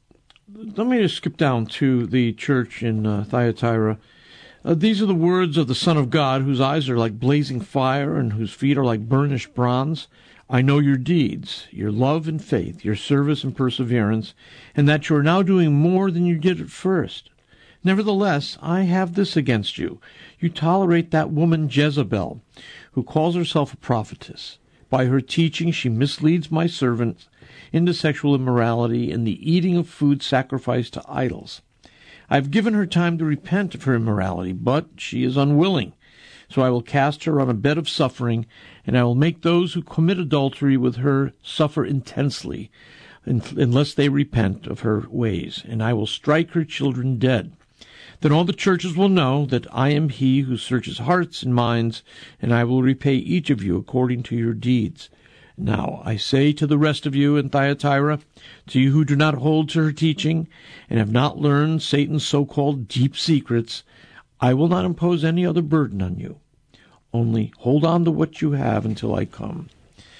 let me just skip down to the church in uh, Thyatira. Uh, these are the words of the Son of God, whose eyes are like blazing fire and whose feet are like burnished bronze. I know your deeds, your love and faith, your service and perseverance, and that you are now doing more than you did at first. Nevertheless, I have this against you. You tolerate that woman Jezebel, who calls herself a prophetess. By her teaching she misleads my servants into sexual immorality and the eating of food sacrificed to idols. I have given her time to repent of her immorality, but she is unwilling. So I will cast her on a bed of suffering, and I will make those who commit adultery with her suffer intensely, unless they repent of her ways, and I will strike her children dead. Then all the churches will know that I am he who searches hearts and minds, and I will repay each of you according to your deeds. Now I say to the rest of you in Thyatira, to you who do not hold to her teaching, and have not learned Satan's so-called deep secrets, I will not impose any other burden on you. Only hold on to what you have until I come.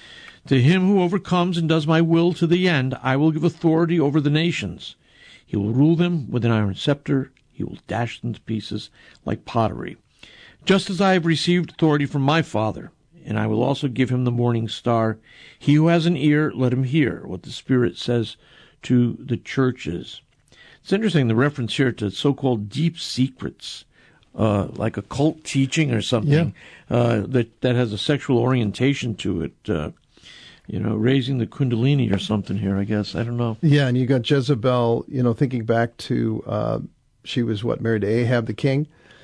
To him who overcomes and does my will to the end, I will give authority over the nations. He will rule them with an iron scepter. He will dash them to pieces like pottery. Just as I have received authority from my Father, and I will also give him the morning star. He who has an ear, let him hear what the Spirit says to the churches. It's interesting, the reference here to so-called deep secrets. Uh, like a cult teaching or something yeah. uh, that that has a sexual orientation to it, uh, you know, raising the Kundalini or something here. I guess I don't know. Yeah, and you got Jezebel. You know, thinking back to uh, she was what married to Ahab the king,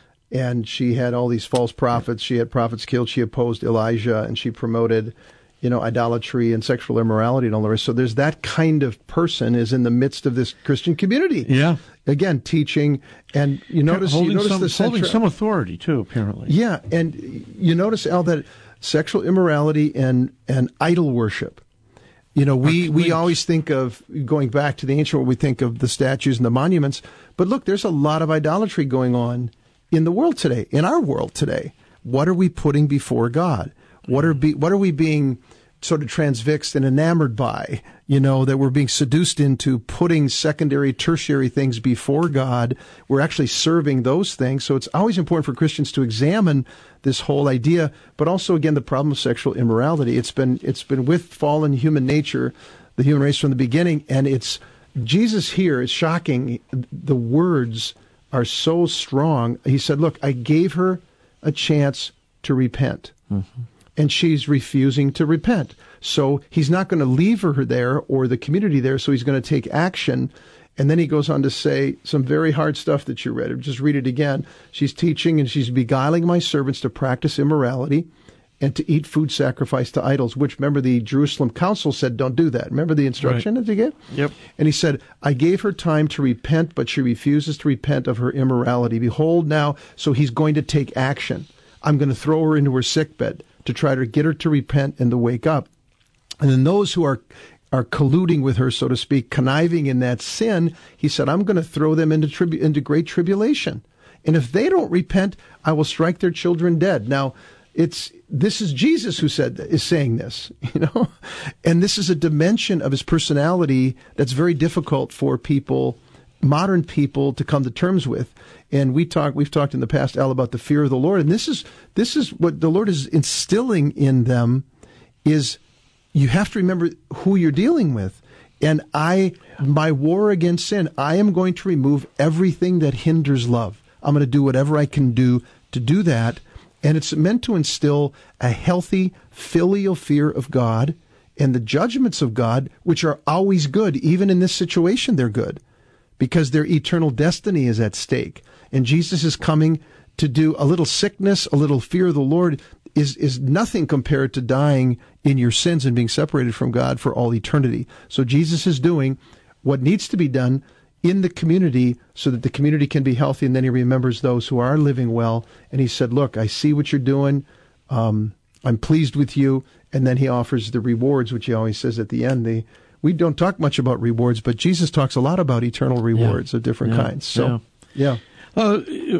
and she had all these false prophets. She had prophets killed. She opposed Elijah, and she promoted, you know, idolatry and sexual immorality and all the rest. So there's that kind of person is in the midst of this Christian community. Yeah. Again, teaching, and you notice, holding, you notice some, the central, holding some authority, too, apparently. Yeah, and you notice, Al, that sexual immorality and, and idol worship. You know, we, we always think of, going back to the ancient world, we think of the statues and the monuments. But look, there's a lot of idolatry going on in the world today, in our world today. What are we putting before God? What are be, what are we being sort of transfixed and enamored by, you know, that we're being seduced into putting secondary, tertiary things before God. We're actually serving those things. So it's always important for Christians to examine this whole idea, but also, again, the problem of sexual immorality. It's been, it's been with fallen human nature, the human race from the beginning, and it's, Jesus here is shocking. The words are so strong. He said, look, I gave her a chance to repent. Mm-hmm. And she's refusing to repent. So he's not going to leave her there or the community there, so he's going to take action. And then he goes on to say some very hard stuff that you read. Just read it again. She's teaching and she's beguiling my servants to practice immorality and to eat food sacrificed to idols, which, remember, the Jerusalem Council said don't do that. Remember the instruction right. that he gave? Yep. And he said, I gave her time to repent, but she refuses to repent of her immorality. Behold now, so he's going to take action. I'm going to throw her into her sickbed to try to get her to repent and to wake up. And then those who are are colluding with her, so to speak, conniving in that sin, he said, I'm going to throw them into tribu- into great tribulation. And if they don't repent, I will strike their children dead. Now, it's this is Jesus who said is saying this, you know, and this is a dimension of his personality that's very difficult for people, modern people, to come to terms with. And we talk, we've talked in the past, Al, about the fear of the Lord. And this is, this is what the Lord is instilling in them is you have to remember who you're dealing with. And I, my war against sin, I am going to remove everything that hinders love. I'm going to do whatever I can do to do that. And it's meant to instill a healthy filial fear of God and the judgments of God, which are always good. Even in this situation, they're good because their eternal destiny is at stake. And Jesus is coming to do a little sickness, a little fear of the Lord is, is nothing compared to dying in your sins and being separated from God for all eternity. So Jesus is doing what needs to be done in the community so that the community can be healthy. And then he remembers those who are living well. And he said, look, I see what you're doing. Um, I'm pleased with you. And then he offers the rewards, which he always says at the end. The, we don't talk much about rewards, but Jesus talks a lot of eternal rewards yeah. of different yeah. kinds. So, yeah. yeah. Uh,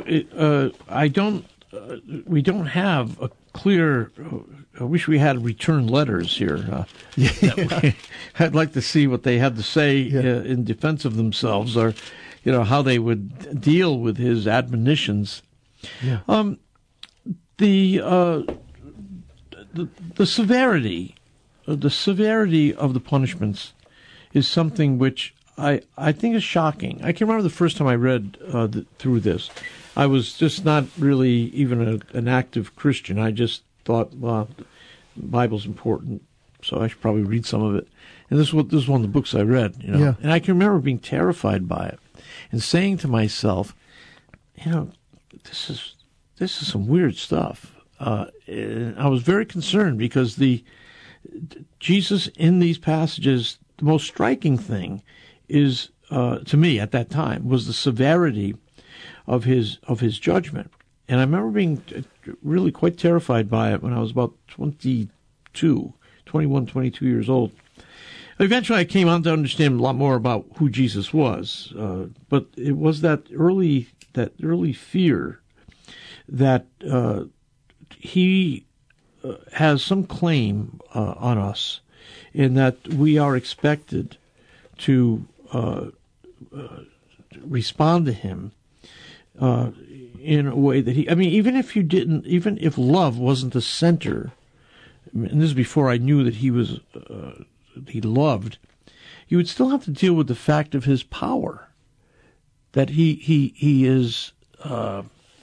uh, I don't. Uh, we don't have a clear. Uh, I wish we had return letters here. Uh, yeah. we, I'd like to see what they had to say yeah. uh, in defense of themselves, or, you know, how they would deal with his admonitions. Yeah. Um, the uh, the the severity the severity of the punishments is something which I, I think is shocking. I can remember the first time I read uh, the, through this. I was just not really even a, an active Christian. I just thought, well, the Bible's important, so I should probably read some of it. And this was, this was one of the books I read, you know. Yeah. And I can remember being terrified by it and saying to myself, you know, this is this is some weird stuff. Uh, and I was very concerned because the Jesus in these passages, the most striking thing is, uh, to me at that time, was the severity of his of his judgment. And I remember being really quite terrified by it when I was about twenty-two, twenty-one, twenty-two years old. Eventually I came on to understand a lot more about who Jesus was, uh, but it was that early that early fear that uh, he uh, has some claim uh, on us, in that we are expected to uh, uh, respond to him uh, in a way that he, I mean, even if you didn't, even if love wasn't the center, and this is before I knew that he was, uh, he loved, you would still have to deal with the fact of his power, that he, he, he is, uh,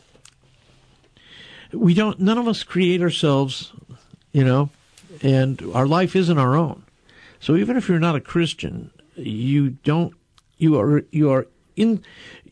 we don't, none of us create ourselves, you know, and our life isn't our own. So even if you're not a Christian, you don't, you are, you are in,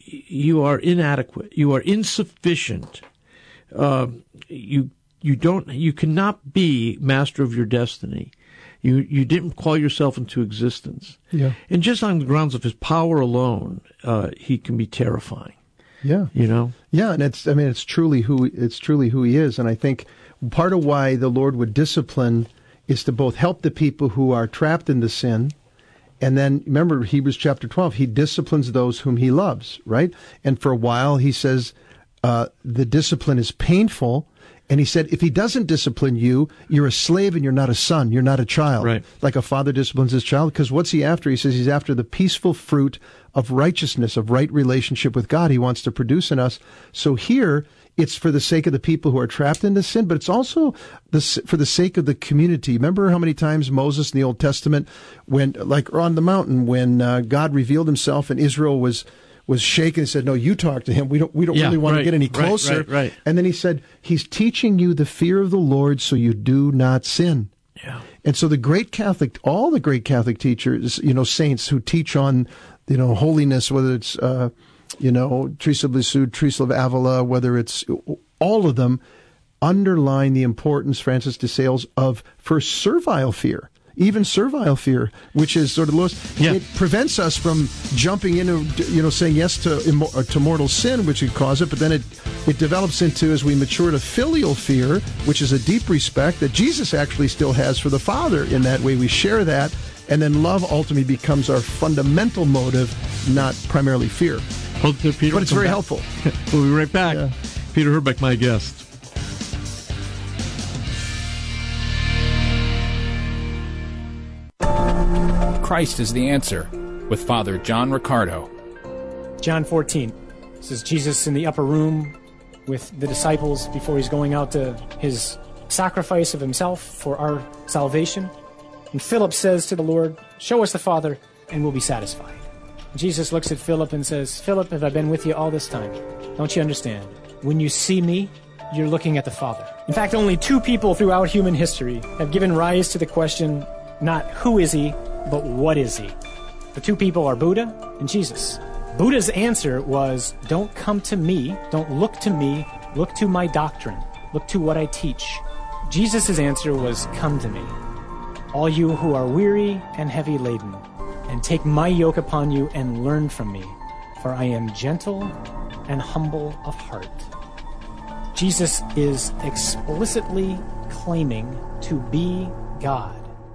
you are inadequate. You are insufficient. Uh, you, you don't, you cannot be master of your destiny. You, you didn't call yourself into existence. Yeah. And just on the grounds of his power alone, uh, he can be terrifying. Yeah. You know? Yeah. And it's, I mean, it's truly who, it's truly who he is. And I think part of why the Lord would discipline is to both help the people who are trapped in the sin. And then remember Hebrews chapter twelve, he disciplines those whom he loves, right? And for a while he says, uh, the discipline is painful. And he said, if he doesn't discipline you, you're a slave and you're not a son. You're not a child. Right. Like a father disciplines his child. Because what's he after? He says he's after the peaceful fruit of righteousness, of right relationship with God. He wants to produce in us. So here, it's for the sake of the people who are trapped into sin, but it's also the, for the sake of the community. Remember how many times Moses in the Old Testament, when, like on the mountain, when uh, God revealed himself and Israel was was shaken and said, no, you talk to him. We don't we don't Yeah, really want right, to get any right, closer. right, right. And then he said, he's teaching you the fear of the Lord so you do not sin. Yeah. And so the great Catholic, all the great Catholic teachers, you know, saints who teach on, you know, holiness, whether it's, uh, you know, Teresa of Lisieux, Teresa of Avila, whether it's all of them, underline the importance, Francis de Sales, of first servile fear. Even servile fear, which is sort of the lowest, yeah. It prevents us from jumping into, you know, saying yes to immo- to mortal sin, which would cause it, but then it, it develops into, as we mature, to filial fear, which is a deep respect that Jesus actually still has for the Father. In that way, we share that, and then love ultimately becomes our fundamental motive, not primarily fear. Well, Peter, but it's very back. helpful. We'll be right back. Yeah. Peter Herbeck, my guest. Christ is the answer, with Father John Riccardo. John fourteen. This is Jesus in the upper room with the disciples before he's going out to his sacrifice of himself for our salvation. And Philip says to the Lord, show us the Father and we'll be satisfied. Jesus looks at Philip and says, Philip, have I been with you all this time? Don't you understand? When you see me, you're looking at the Father. In fact, only two people throughout human history have given rise to the question, not who is he, but what is he? The two people are Buddha and Jesus. Buddha's answer was, don't come to me, don't look to me, look to my doctrine, look to what I teach. Jesus' answer was, come to me, all you who are weary and heavy laden, and take my yoke upon you and learn from me, for I am gentle and humble of heart. Jesus is explicitly claiming to be God.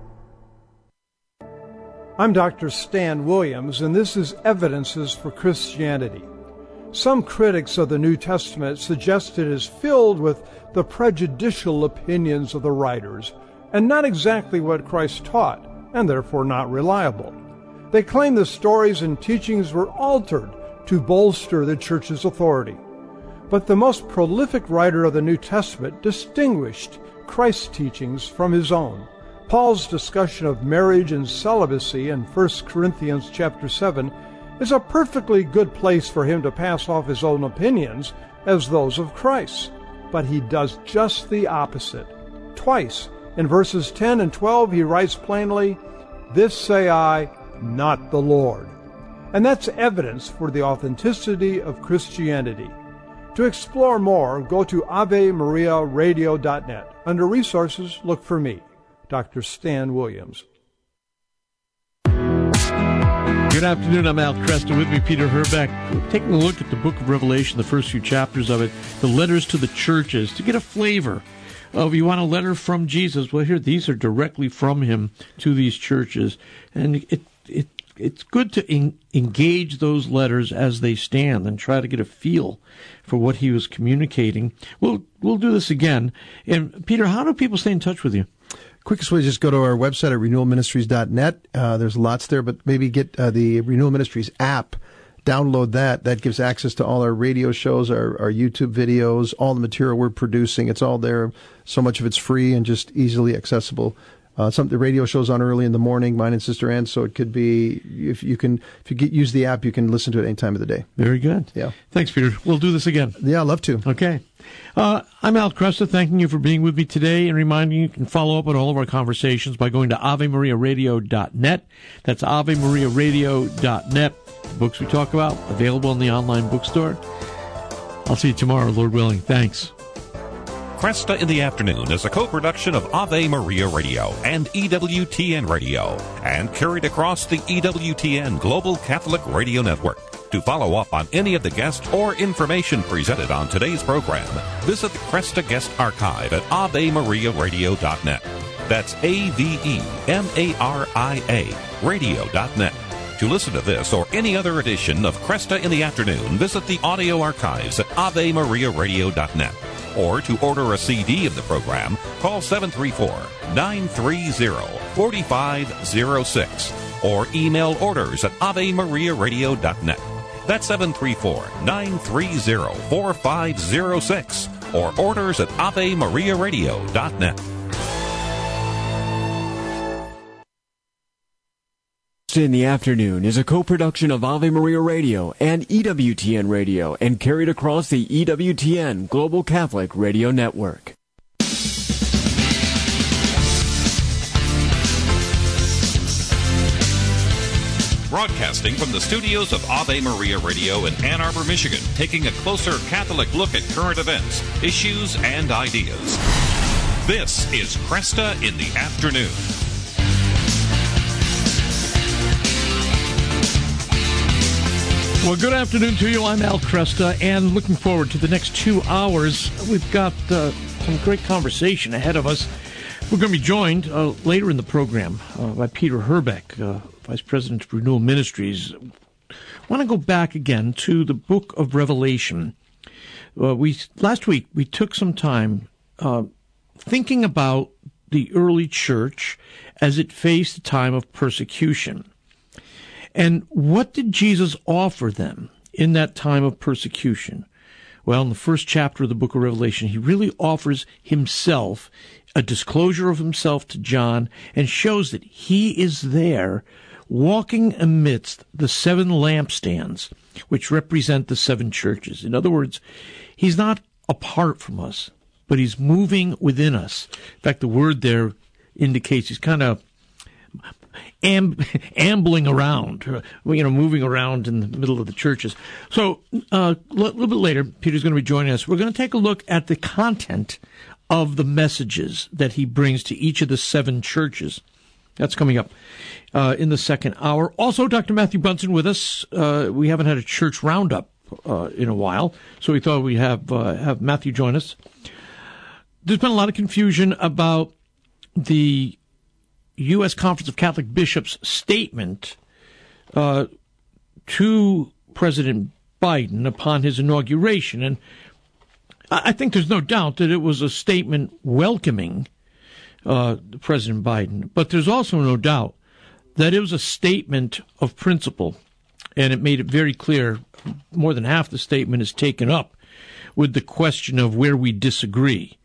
I'm Doctor Stan Williams, and this is Evidences for Christianity. Some critics of the New Testament suggest it is filled with the prejudicial opinions of the writers, and not exactly what Christ taught, and therefore not reliable. They claim the stories and teachings were altered to bolster the Church's authority. But the most prolific writer of the New Testament distinguished Christ's teachings from his own. Paul's discussion of marriage and celibacy in First Corinthians chapter seven is a perfectly good place for him to pass off his own opinions as those of Christ. But he does just the opposite. Twice, in verses ten and twelve, he writes plainly, "This say I, not the Lord." And that's evidence for the authenticity of Christianity. To explore more, go to ave maria radio dot net. Under Resources, look for me, Doctor Stan Williams. Good afternoon. I'm Al Kresta. With me, Peter Herbeck. We're taking a look at the book of Revelation, the first few chapters of it, the letters to the churches, to get a flavor of, you want a letter from Jesus? Well, here, these are directly from him to these churches. And it it it's good to en- engage those letters as they stand and try to get a feel for what he was communicating. We'll, we'll do this again. And, Peter, how do people stay in touch with you? Quickest way is just go to our website at renewal ministries dot net. Uh, there's lots there, but maybe get uh, the Renewal Ministries app. Download that. That gives access to all our radio shows, our, our YouTube videos, all the material we're producing. It's all there. So much of it's free and just easily accessible. Uh, some the radio shows on early in the morning, mine and Sister Ann. So it could be, if you can, if you get, use the app, you can listen to it any time of the day. Very good. Yeah. Thanks, Peter. We'll do this again. Yeah, I'd love to. Okay. Uh, I'm Al Kresta, thanking you for being with me today and reminding you you can follow up on all of our conversations by going to ave maria radio dot net. That's ave maria radio dot net. The books we talk about, available in the online bookstore. I'll see you tomorrow, Lord willing. Thanks. Kresta in the Afternoon is a co-production of Ave Maria Radio and E W T N Radio and carried across the E W T N Global Catholic Radio Network. To follow up on any of the guests or information presented on today's program, visit the Kresta Guest Archive at ave maria radio dot net. That's A V E M A R I A radio dot net. To listen to this or any other edition of Kresta in the Afternoon, visit the audio archives at ave maria radio dot net. Or to order a C D of the program, call seven three four, nine three zero, four five zero six or email orders at ave maria radio dot net. That's seven three four, nine three zero, four five zero six or orders at ave maria radio dot net. In the Afternoon is a co-production of Ave Maria Radio and E W T N Radio and carried across the E W T N Global Catholic Radio Network. Broadcasting from the studios of Ave Maria Radio in Ann Arbor, Michigan, taking a closer Catholic look at current events, issues, and ideas. This is Kresta in the Afternoon. Well, good afternoon to you. I'm Al Kresta, and looking forward to the next two hours. We've got uh, some great conversation ahead of us. We're going to be joined uh, later in the program uh, by Peter Herbeck, uh, Vice President of Renewal Ministries. I want to go back again to the book of Revelation. Uh, we last week, we took some time uh, thinking about the early church as it faced a time of persecution. And what did Jesus offer them in that time of persecution? Well, in the first chapter of the book of Revelation, he really offers himself, a disclosure of himself to John, and shows that he is there walking amidst the seven lampstands, which represent the seven churches. In other words, he's not apart from us, but he's moving within us. In fact, the word there indicates he's kind of Amb- ambling around, you know, moving around in the middle of the churches. So uh, a little bit later, Peter's going to be joining us. We're going to take a look at the content of the messages that he brings to each of the seven churches. That's coming up uh, in the second hour. Also, Doctor Matthew Bunson with us. Uh, we haven't had a church roundup uh, in a while, so we thought we'd have, uh, have Matthew join us. There's been a lot of confusion about the U S Conference of Catholic Bishops' statement uh, to President Biden upon his inauguration. And I think there's no doubt that it was a statement welcoming uh, President Biden. But there's also no doubt that it was a statement of principle. And it made it very clear more than half the statement is taken up with the question of where we disagree.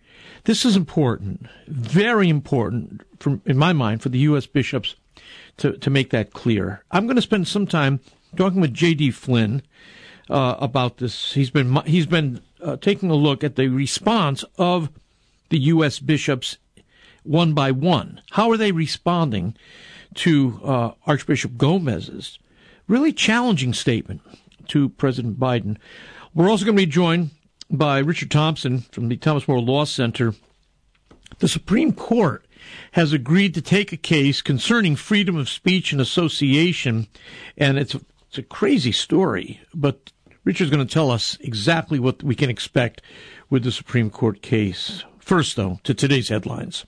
this is important, very important, from, in my mind, for the U S bishops to, to make that clear. I'm going to spend some time talking with J D. Flynn uh, about this. He's been he's been uh, taking a look at the response of the U S bishops one by one. How are they responding to uh, Archbishop Gomez's really challenging statement to President Biden? We're also going to be joined by Richard Thompson from the Thomas More Law Center. The Supreme Court has agreed to take a case concerning freedom of speech and association, and it's a, it's a crazy story, but Richard's going to tell us exactly what we can expect with the Supreme Court case. First, though, to today's headlines.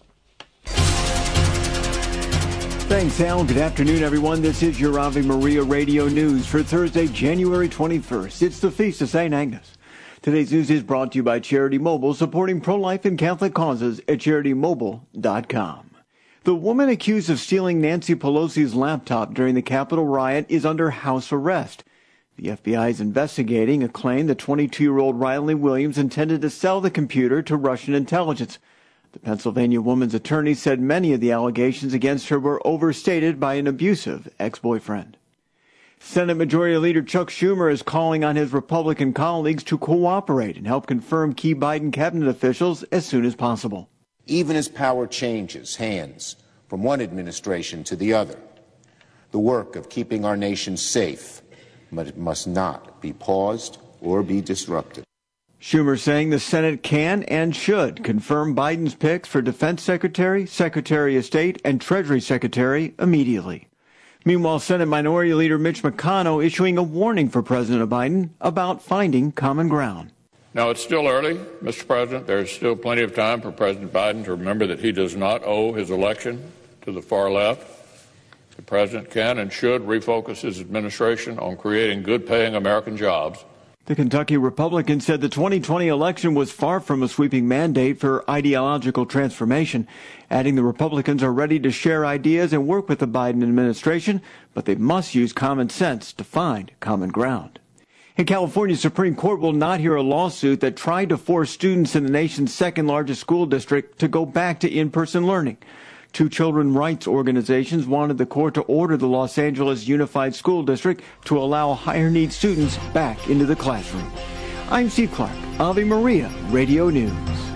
Thanks, Al. Good afternoon, everyone. This is your Ave Maria Radio News for Thursday, January twenty-first. It's the Feast of Saint Agnes. Today's news is brought to you by Charity Mobile, supporting pro-life and Catholic causes at charity mobile dot com. The woman accused of stealing Nancy Pelosi's laptop during the Capitol riot is under house arrest. The F B I is investigating a claim that twenty-two-year-old Riley Williams intended to sell the computer to Russian intelligence. The Pennsylvania woman's attorney said many of the allegations against her were overstated by an abusive ex-boyfriend. Senate Majority Leader Chuck Schumer is calling on his Republican colleagues to cooperate and help confirm key Biden cabinet officials as soon as possible. Even as power changes hands from one administration to the other, the work of keeping our nation safe must not be paused or be disrupted. Schumer saying the Senate can and should confirm Biden's picks for Defense Secretary, Secretary of State, and Treasury Secretary immediately. Meanwhile, Senate Minority Leader Mitch McConnell issuing a warning for President Biden about finding common ground. Now, it's still early, Mister President. There's still plenty of time for President Biden to remember that he does not owe his election to the far left. The President can and should refocus his administration on creating good-paying American jobs. The Kentucky Republican said the twenty twenty election was far from a sweeping mandate for ideological transformation, adding the Republicans are ready to share ideas and work with the Biden administration, but they must use common sense to find common ground. In California, Supreme Court will not hear a lawsuit that tried to force students in the nation's second largest school district to go back to in-person learning. Two children's rights organizations wanted the court to order the Los Angeles Unified School District to allow higher needs students back into the classroom. I'm Steve Clark, Ave Maria Radio News.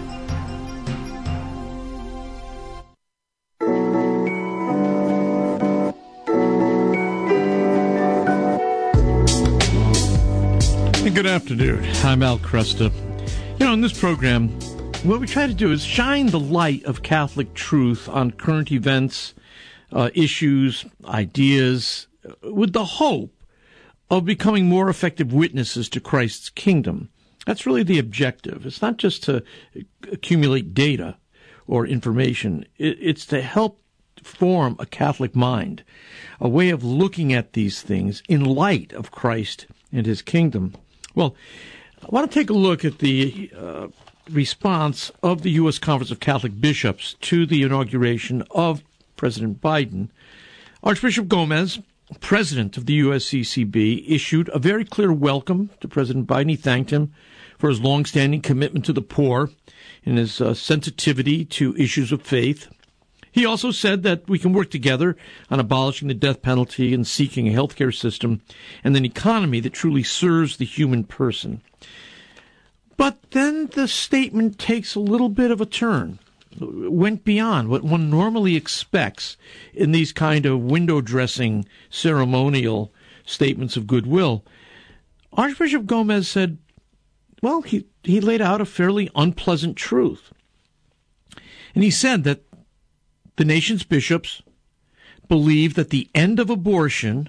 Good afternoon. I'm Al Cresta. You know, in this program, what we try to do is shine the light of Catholic truth on current events, uh, issues, ideas, with the hope of becoming more effective witnesses to Christ's kingdom. That's really the objective. It's not just to accumulate data or information. It's to help form a Catholic mind, a way of looking at these things in light of Christ and his kingdom. Well, I want to take a look at the uh, response of the U S Conference of Catholic Bishops to the inauguration of President Biden. Archbishop Gomez, president of the U S C C B, issued a very clear welcome to President Biden. He thanked him for his longstanding commitment to the poor and his uh, sensitivity to issues of faith. He also said that we can work together on abolishing the death penalty and seeking a healthcare system and an economy that truly serves the human person. But then the statement takes a little bit of a turn. It went beyond what one normally expects in these kind of window-dressing ceremonial statements of goodwill. Archbishop Gomez said, well, he, he laid out a fairly unpleasant truth. And he said that the nation's bishops believe that the end of abortion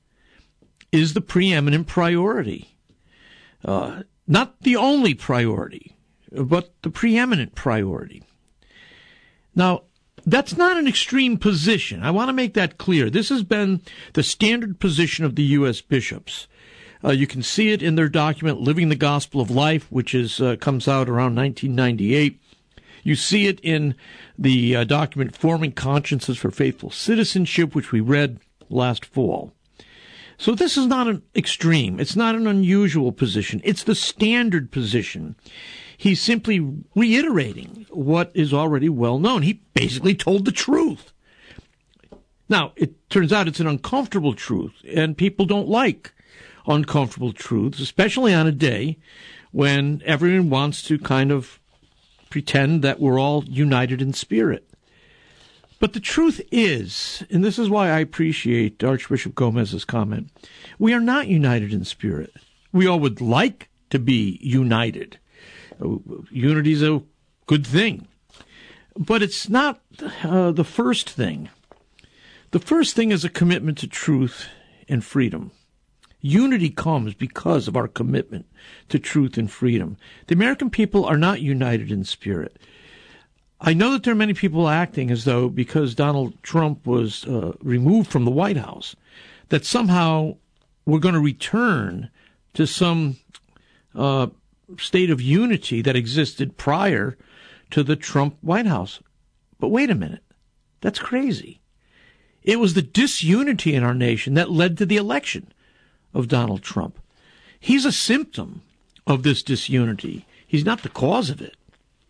is the preeminent priority. Uh, not the only priority, but the preeminent priority. Now, that's not an extreme position. I want to make that clear. This has been the standard position of the U S bishops. Uh, you can see it in their document, Living the Gospel of Life, which is uh, comes out around nineteen ninety-eight. You see it in the uh, document Forming Consciences for Faithful Citizenship, which we read last fall. So this is not an extreme. It's not an unusual position. It's the standard position. He's simply reiterating what is already well known. He basically told the truth. Now, it turns out it's an uncomfortable truth, and people don't like uncomfortable truths, especially on a day when everyone wants to kind of pretend that we're all united in spirit. But the truth is, and this is why I appreciate Archbishop Gomez's comment, we are not united in spirit. We all would like to be united. Unity is a good thing. But it's not uh, the first thing. The first thing is a commitment to truth and freedom. Unity comes because of our commitment to truth and freedom. The American people are not united in spirit. I know that there are many people acting as though because Donald Trump was uh, removed from the White House, that somehow we're going to return to some uh, state of unity that existed prior to the Trump White House. But wait a minute. That's crazy. It was the disunity in our nation that led to the election of Donald Trump. He's a symptom of this disunity. He's not the cause of it.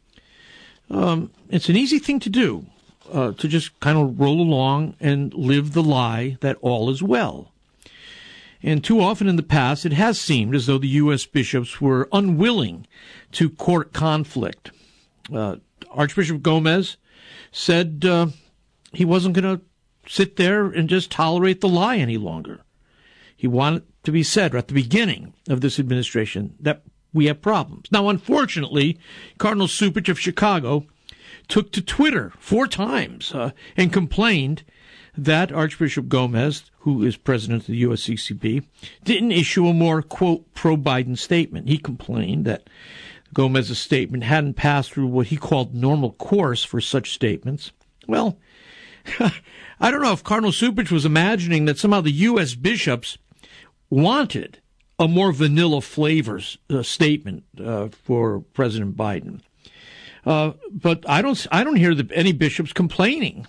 Um, it's an easy thing to do, uh, to just kind of roll along and live the lie that all is well. And too often in the past, it has seemed as though the U S bishops were unwilling to court conflict. Uh, Archbishop Gomez said uh, he wasn't going to sit there and just tolerate the lie any longer. He wanted to be said at the beginning of this administration that we have problems. Now, unfortunately, Cardinal Cupich of Chicago took to Twitter four times uh, and complained that Archbishop Gomez, who is president of the U S C C B, didn't issue a more, quote, pro-Biden statement. He complained that Gomez's statement hadn't passed through what he called normal course for such statements. Well, I don't know if Cardinal Cupich was imagining that somehow the U S bishops wanted a more vanilla flavor uh, statement uh, for President Biden. Uh, but I don't I don't hear the, any bishops complaining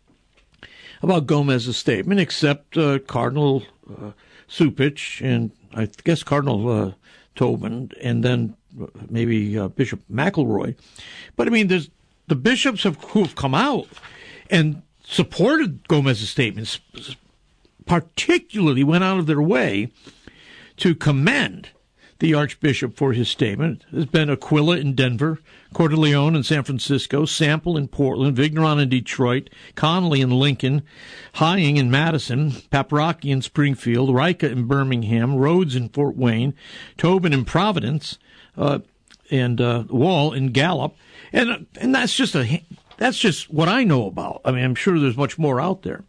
about Gomez's statement, except uh, Cardinal uh, Cupich and I guess Cardinal uh, Tobin, and then maybe uh, Bishop McElroy. But I mean, there's the bishops have, who have come out and supported Gomez's statements, particularly went out of their way to commend the Archbishop for his statement. There's been Aquila in Denver, Cordileone in San Francisco, Sample in Portland, Vigneron in Detroit, Connolly in Lincoln, Hying in Madison, Paprocki in Springfield, Reicha in Birmingham, Rhodes in Fort Wayne, Tobin in Providence, uh, and uh, Wall in Gallup. And and that's just a that's just what I know about. I mean, I'm sure there's much more out there.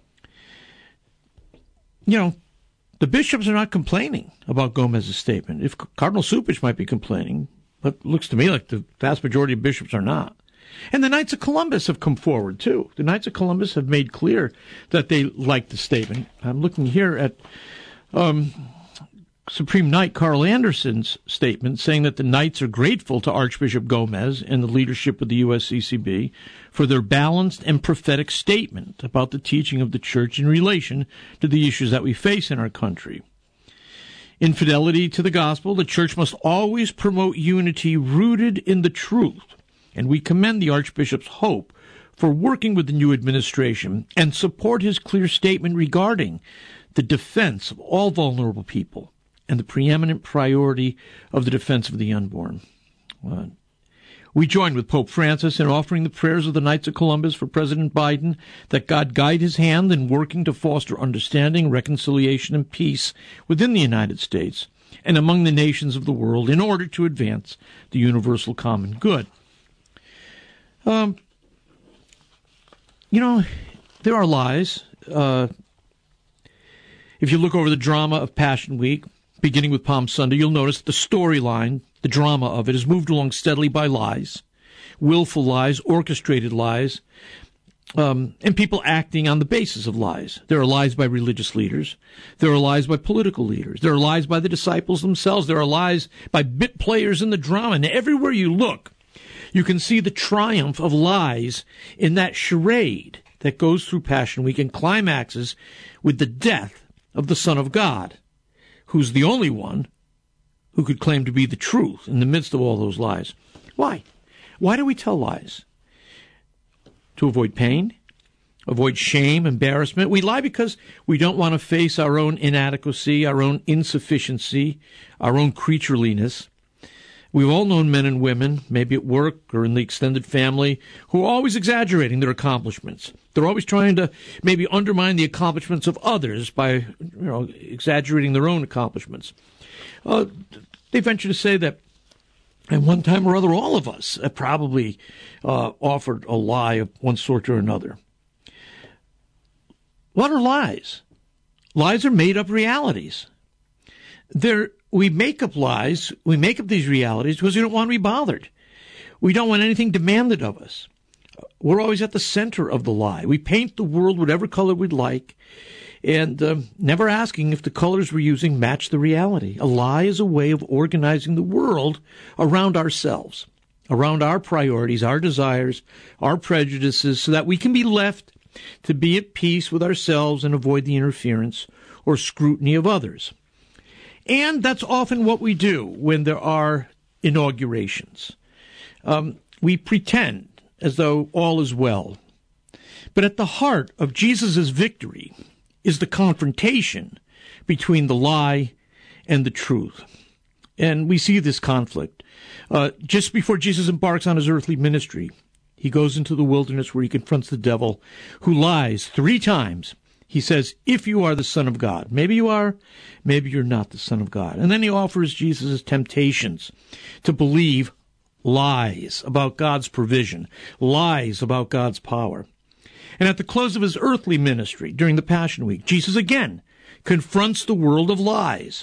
You know, the bishops are not complaining about Gomez's statement. If Cardinal Cupich might be complaining, but it looks to me like the vast majority of bishops are not. And the Knights of Columbus have come forward, too. The Knights of Columbus have made clear that they like the statement. I'm looking here at um, Supreme Knight Carl Anderson's statement, saying that the Knights are grateful to Archbishop Gomez and the leadership of the U S C C B for their balanced and prophetic statement about the teaching of the Church in relation to the issues that we face in our country. In fidelity to the gospel, the Church must always promote unity rooted in the truth, and we commend the Archbishop's hope for working with the new administration and support his clear statement regarding the defense of all vulnerable people and the preeminent priority of the defense of the unborn. Uh, we join with Pope Francis in offering the prayers of the Knights of Columbus for President Biden, that God guide his hand in working to foster understanding, reconciliation, and peace within the United States and among the nations of the world in order to advance the universal common good. Um, you know, there are lies. Uh, if you look over the drama of Passion Week, beginning with Palm Sunday, you'll notice that the storyline, the drama of it, is moved along steadily by lies, willful lies, orchestrated lies, um, and people acting on the basis of lies. There are lies by religious leaders. There are lies by political leaders. There are lies by the disciples themselves. There are lies by bit players in the drama. And everywhere you look, you can see the triumph of lies in that charade that goes through Passion Week and climaxes with the death of the Son of God, who's the only one who could claim to be the truth in the midst of all those lies. Why? Why do we tell lies? To avoid pain? Avoid shame, embarrassment? We lie because we don't want to face our own inadequacy, our own insufficiency, our own creatureliness. We've all known men and women, maybe at work or in the extended family, who are always exaggerating their accomplishments. They're always trying to maybe undermine the accomplishments of others by, you know, exaggerating their own accomplishments. Uh, they venture to say that at one time or other, all of us have probably uh, offered a lie of one sort or another. What are lies? Lies are made-up realities. They're We make up lies, we make up these realities because we don't want to be bothered. We don't want anything demanded of us. We're always at the center of the lie. We paint the world whatever color we'd like, and uh, never asking if the colors we're using match the reality. A lie is a way of organizing the world around ourselves, around our priorities, our desires, our prejudices, so that we can be left to be at peace with ourselves and avoid the interference or scrutiny of others. And that's often what we do when there are inaugurations. Um, we pretend as though all is well. But at the heart of Jesus' victory is the confrontation between the lie and the truth. And we see this conflict. Uh, just before Jesus embarks on his earthly ministry, he goes into the wilderness where he confronts the devil, who lies three times. He says, if you are the Son of God. Maybe you are, maybe you're not the Son of God. And then he offers Jesus temptations to believe lies about God's provision, lies about God's power. And at the close of his earthly ministry, during the Passion Week, Jesus again confronts the world of lies.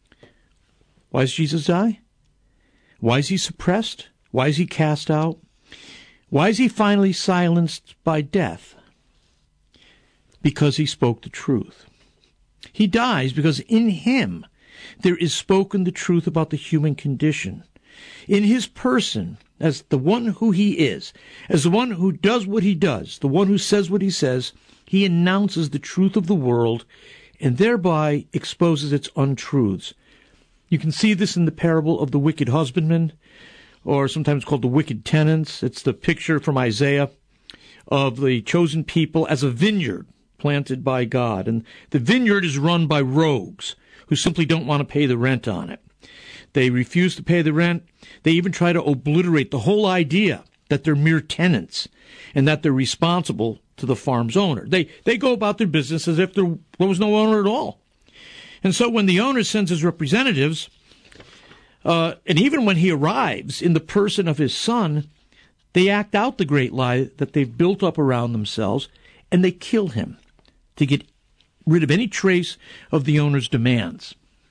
Why does Jesus die? Why is he suppressed? Why is he cast out? Why is he finally silenced by death? Because he spoke the truth. He dies because in him there is spoken the truth about the human condition. In his person, as the one who he is, as the one who does what he does, the one who says what he says, he announces the truth of the world and thereby exposes its untruths. You can see this in the parable of the wicked husbandman, or sometimes called the wicked tenants. It's the picture from Isaiah of the chosen people as a vineyard planted by God. And the vineyard is run by rogues who simply don't want to pay the rent on it. They refuse to pay the rent. They even try to obliterate the whole idea that they're mere tenants and that they're responsible to the farm's owner. They they go about their business as if there was no owner at all. And so when the owner sends his representatives, uh, and even when he arrives in the person of his son, they act out the great lie that they've built up around themselves, and they kill him to get rid of any trace of the owner's demands.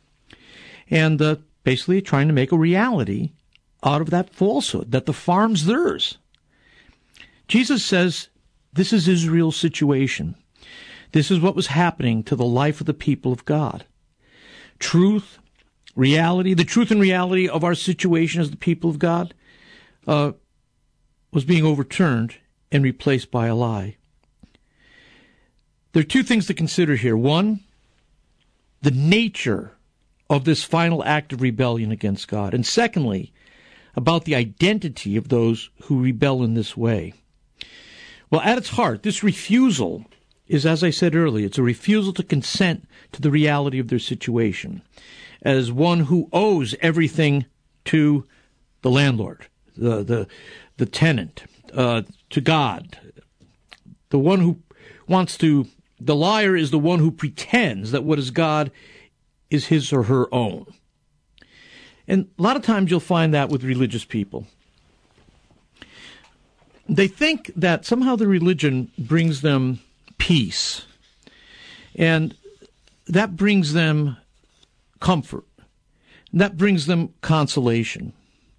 And uh, basically trying to make a reality out of that falsehood, that the farm's theirs. Jesus says this is Israel's situation. This is what was happening to the life of the people of God. Truth, reality, the truth and reality of our situation as the people of God uh, was being overturned and replaced by a lie. There are two things to consider here. One, the nature of this final act of rebellion against God. And secondly, about the identity of those who rebel in this way. Well, at its heart, this refusal is, as I said earlier, it's a refusal to consent to the reality of their situation as one who owes everything to the landlord, the the, the tenant, uh, to God. The one who wants to, the liar is the one who pretends that what is God is his or her own. And a lot of times you'll find that with religious people. They think that somehow the religion brings them peace, and that brings them comfort, that brings them consolation.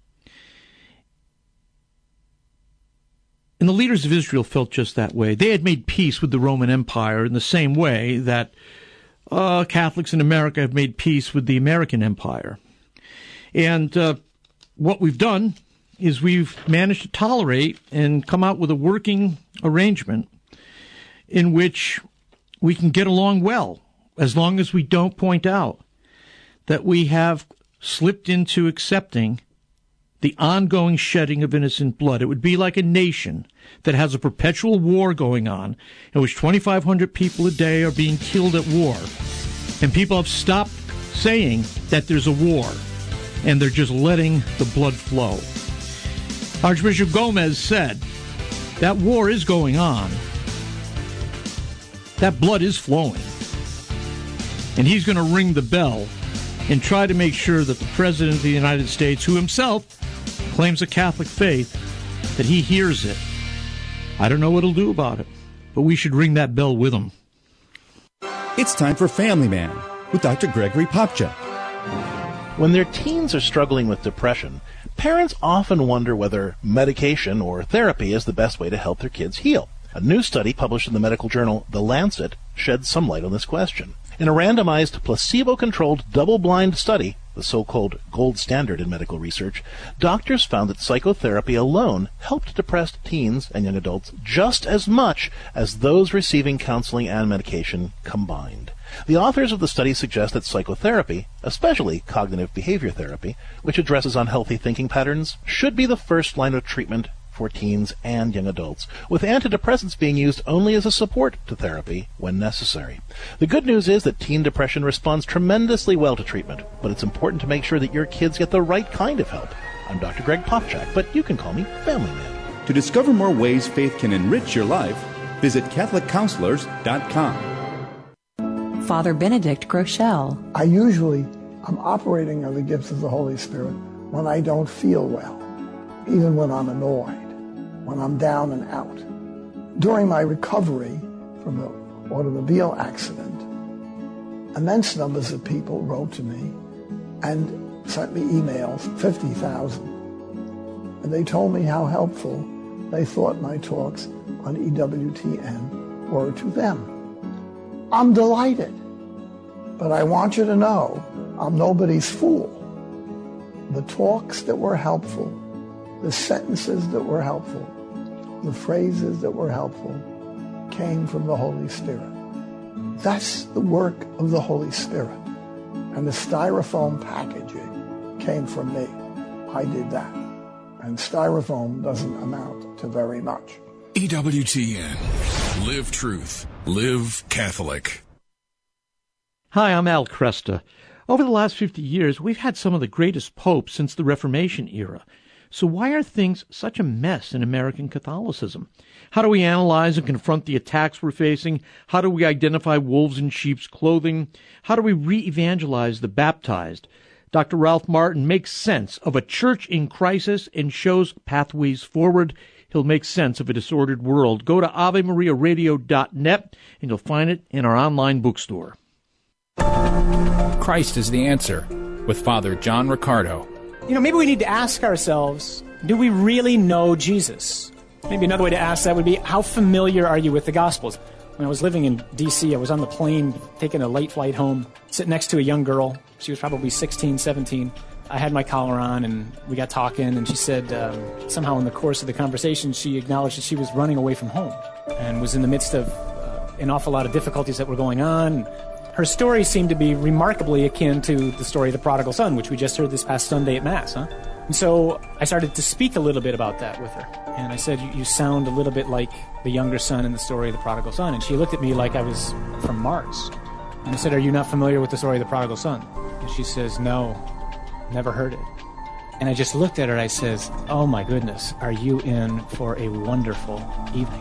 And the leaders of Israel felt just that way. They had made peace with the Roman Empire in the same way that uh, Catholics in America have made peace with the American Empire. And uh, what we've done is we've managed to tolerate and come out with a working arrangement in which we can get along well, as long as we don't point out that we have slipped into accepting the ongoing shedding of innocent blood. It would be like a nation that has a perpetual war going on in which twenty-five hundred people a day are being killed at war. And people have stopped saying that there's a war, and they're just letting the blood flow. Archbishop Gomez said that war is going on. That blood is flowing. And he's going to ring the bell and try to make sure that the President of the United States, who himself claims a Catholic faith, that he hears it. I don't know what he'll do about it, but we should ring that bell with him. It's time for Family Man with Doctor Gregory Popcak. When their teens are struggling with depression, parents often wonder whether medication or therapy is the best way to help their kids heal. A new study published in the medical journal The Lancet sheds some light on this question. In a randomized, placebo-controlled, double-blind study, the so-called gold standard in medical research, doctors found that psychotherapy alone helped depressed teens and young adults just as much as those receiving counseling and medication combined. The authors of the study suggest that psychotherapy, especially cognitive behavior therapy, which addresses unhealthy thinking patterns, should be the first line of treatment for teens and young adults, with antidepressants being used only as a support to therapy when necessary. The good news is that teen depression responds tremendously well to treatment, but it's important to make sure that your kids get the right kind of help. I'm Doctor Greg Popcak, but you can call me Family Man. To discover more ways faith can enrich your life, visit Catholic Counselors dot com. Father Benedict Groeschel. I usually am operating on the gifts of the Holy Spirit when I don't feel well, even when I'm annoyed, when I'm down and out. During my recovery from the automobile accident, immense numbers of people wrote to me and sent me emails, fifty thousand. And they told me how helpful they thought my talks on E W T N were to them. I'm delighted, but I want you to know I'm nobody's fool. The talks that were helpful, the sentences that were helpful, the phrases that were helpful came from the Holy Spirit. That's the work of the Holy Spirit. And the styrofoam packaging came from me. I did that. And styrofoam doesn't amount to very much. E W T N. Live truth. Live Catholic. Hi, I'm Al Kresta. Over the last fifty years, we've had some of the greatest popes since the Reformation era. So why are things such a mess in American Catholicism? How do we analyze and confront the attacks we're facing? How do we identify wolves in sheep's clothing? How do we re-evangelize the baptized? Doctor Ralph Martin makes sense of a church in crisis and shows pathways forward. He'll make sense of a disordered world. Go to Ave Maria Radio dot net and you'll find it in our online bookstore. Christ is the Answer with Father John Riccardo. You know, maybe we need to ask ourselves, do we really know Jesus? Maybe another way to ask that would be, how familiar are you with the Gospels? When I was living in D C, I was on the plane taking a late flight home, sitting next to a young girl. She was probably sixteen, seventeen. I had my collar on, and we got talking, and she said um, somehow in the course of the conversation, she acknowledged that she was running away from home and was in the midst of uh, an awful lot of difficulties that were going on. Her story seemed to be remarkably akin to the story of the prodigal son, which we just heard this past Sunday at Mass, huh? And so I started to speak a little bit about that with her. And I said, you, you sound a little bit like the younger son in the story of the prodigal son. And she looked at me like I was from Mars. And I said, are you not familiar with the story of the prodigal son? And she says, no, never heard it. And I just looked at her and I says, oh my goodness, are you in for a wonderful evening?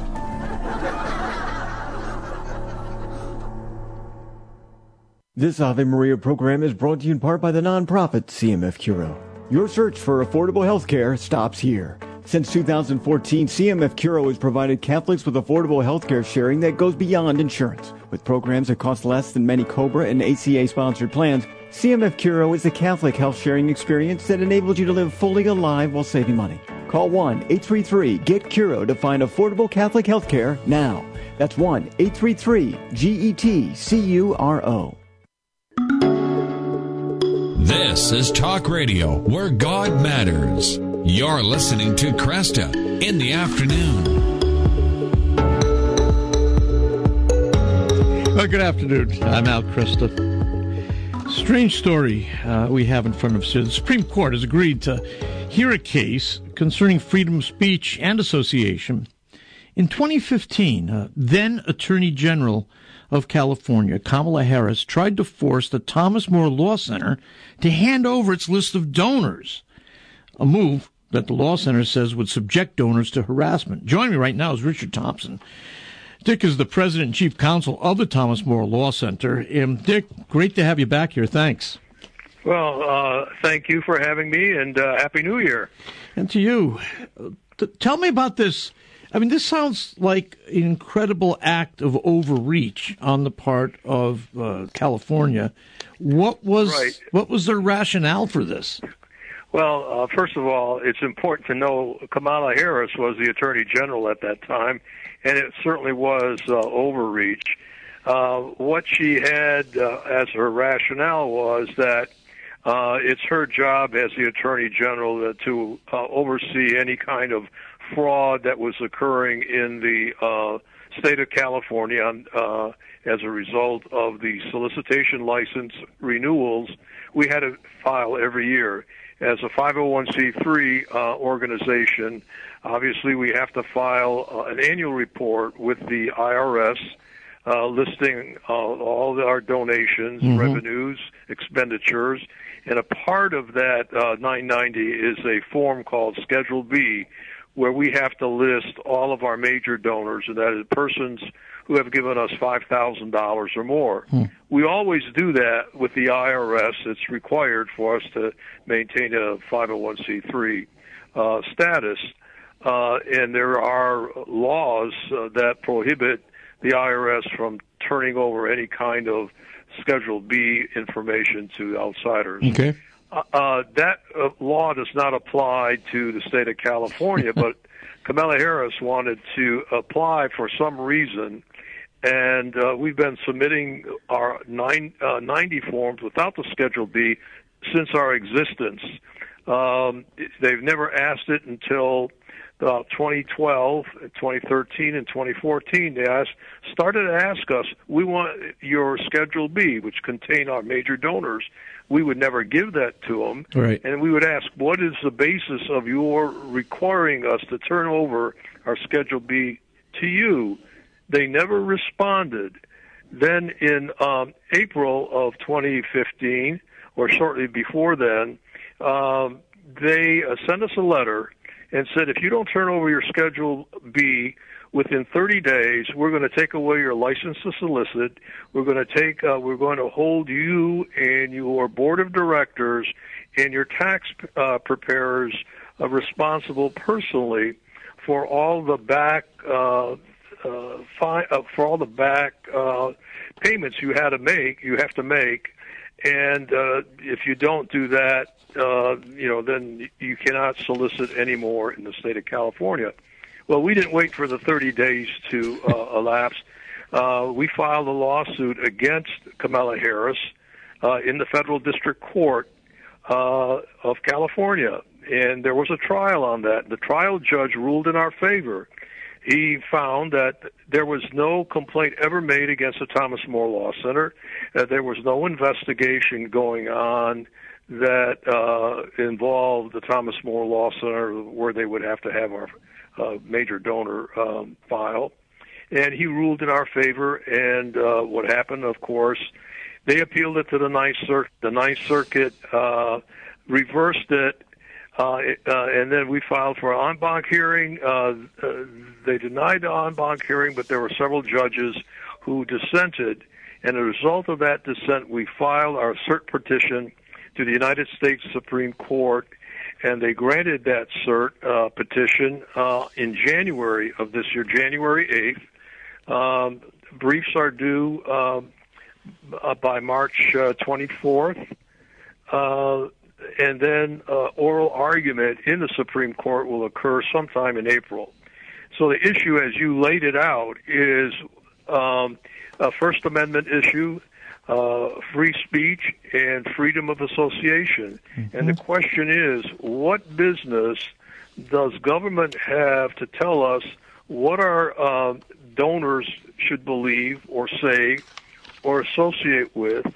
This Ave Maria program is brought to you in part by the nonprofit C M F Curo. Your search for affordable health care stops here. Since two thousand fourteen, C M F Curo has provided Catholics with affordable health care sharing that goes beyond insurance. With programs that cost less than many COBRA and A C A-sponsored plans, C M F Curo is the Catholic health sharing experience that enables you to live fully alive while saving money. Call one eight three three G E T Curo to find affordable Catholic health care now. That's one eight three three G E T C U R O. This is Talk Radio, where God matters. You're listening to Kresta in the afternoon. Well, good afternoon. I'm Al Kresta. Strange story uh, we have in front of us here. The Supreme Court has agreed to hear a case concerning freedom of speech and association. In twenty fifteen, uh, then Attorney General of California, Kamala Harris, tried to force the Thomas More Law Center to hand over its list of donors, a move that the Law Center says would subject donors to harassment. Joining me right now is Richard Thompson. Dick is the president and chief counsel of the Thomas More Law Center. And Dick, great to have you back here. Thanks. Well, uh, thank you for having me, and uh, Happy New Year. And to you. T- tell me about this. I mean, this sounds like an incredible act of overreach on the part of uh, California. What was right. what was their rationale for this? Well, uh, first of all, it's important to know Kamala Harris was the Attorney General at that time, and it certainly was uh, overreach. Uh, what she had uh, as her rationale was that uh, it's her job as the Attorney General to uh, oversee any kind of fraud that was occurring in the uh, state of California uh, as a result of the solicitation license renewals we had to file every year. As a five oh one c three uh, organization, obviously we have to file uh, an annual report with the I R S uh, listing uh, all of our donations, mm-hmm. revenues, expenditures, and a part of that uh, nine ninety is a form called Schedule B, where we have to list all of our major donors, and that is persons who have given us five thousand dollars or more. Hmm. We always do that with the I R S. It's required for us to maintain a five oh one c three uh, status, uh, and there are laws uh, that prohibit the I R S from turning over any kind of Schedule B information to outsiders. Okay. Uh, uh, that uh, law does not apply to the state of California, but Kamala Harris wanted to apply for some reason, and uh, we've been submitting our nine, uh, ninety forms without the Schedule B since our existence. Um, they've never asked it until uh, twenty twelve, twenty thirteen, and twenty fourteen. They asked, started to ask us, we want your Schedule B, which contain our major donors. We would never give that to them. Right. And we would ask, what is the basis of your requiring us to turn over our Schedule B to you? They never responded. Then in um, April of twenty fifteen, or shortly before then, um, they uh, sent us a letter and said, if you don't turn over your Schedule B within thirty days, we're going to take away your license to solicit. We're going to take, uh, we're going to hold you and your board of directors and your tax uh, preparers uh, responsible personally for all the back, uh, uh, fi- uh, for all the back uh, payments you had to make. You have to make, and uh, if you don't do that, uh, you know, then you cannot solicit anymore in the state of California. Well, we didn't wait for the thirty days to uh, elapse. Uh, we filed a lawsuit against Kamala Harris uh, in the federal district court uh, of California, and there was a trial on that. The trial judge ruled in our favor. He found that there was no complaint ever made against the Thomas More Law Center. Uh, there was no investigation going on that uh, involved the Thomas More Law Center where they would have to have our Uh, major donor um, file, and he ruled in our favor. And uh, what happened, of course, they appealed it to the Ninth Circuit. The Ninth Circuit uh, reversed it, uh, uh, and then we filed for an en banc hearing. Uh, uh, they denied the en banc hearing, but there were several judges who dissented, and as a result of that dissent, we filed our cert petition to the United States Supreme Court, and they granted that cert uh, petition uh, in January of this year, January eighth. Um, briefs are due um, uh, by March uh, twenty-fourth, uh, and then uh, oral argument in the Supreme Court will occur sometime in April. So the issue, as you laid it out, is um, a First Amendment issue, Uh, free speech and freedom of association. Mm-hmm. And the question is, what business does government have to tell us what our uh, donors should believe or say or associate with,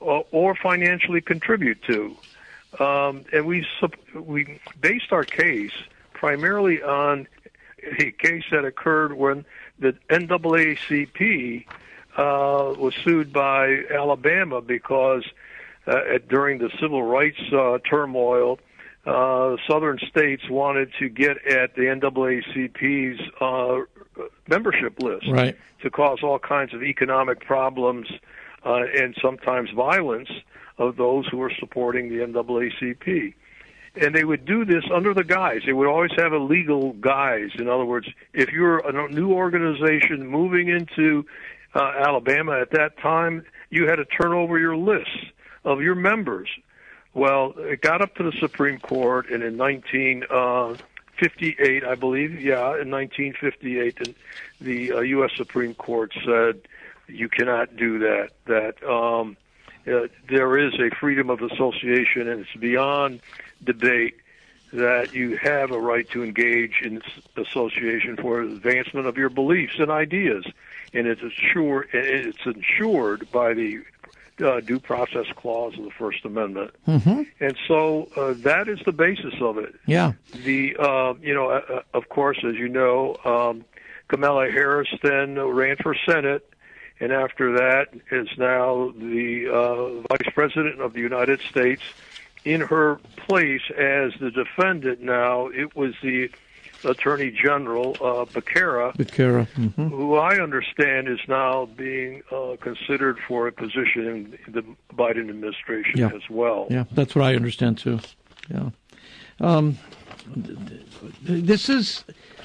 or, or financially contribute to. Um, and we we based our case primarily on a case that occurred when the N double A C P uh, was sued by Alabama because uh, during the civil rights uh, turmoil, uh, southern states wanted to get at the N double A C P's uh, membership list, right, to cause all kinds of economic problems uh, and sometimes violence of those who were supporting the N double A C P. And they would do this under the guise. They would always have a legal guise. In other words, if you're a new organization moving into uh, Alabama at that time, you had to turn over your list of your members. Well, it got up to the Supreme Court, and in nineteen fifty-eight, I believe, yeah, in nineteen fifty-eight, the uh, U S Supreme Court said you cannot do that, that um, uh, there is a freedom of association, and it's beyond debate that you have a right to engage in association for advancement of your beliefs and ideas, and it's assured, it's ensured by the uh, due process clause of the First Amendment. Mm-hmm. And so uh, that is the basis of it. Yeah. The uh, you know, uh, of course, as you know, um, Kamala Harris then ran for Senate, and after that is now the uh, Vice President of the United States. In her place as the defendant now, it was the Attorney General, uh, Becerra, Becerra. Mm-hmm. who I understand is now being uh, considered for a position in the Biden administration yeah. as well. Yeah, that's what I understand too. Yeah. Um, this is...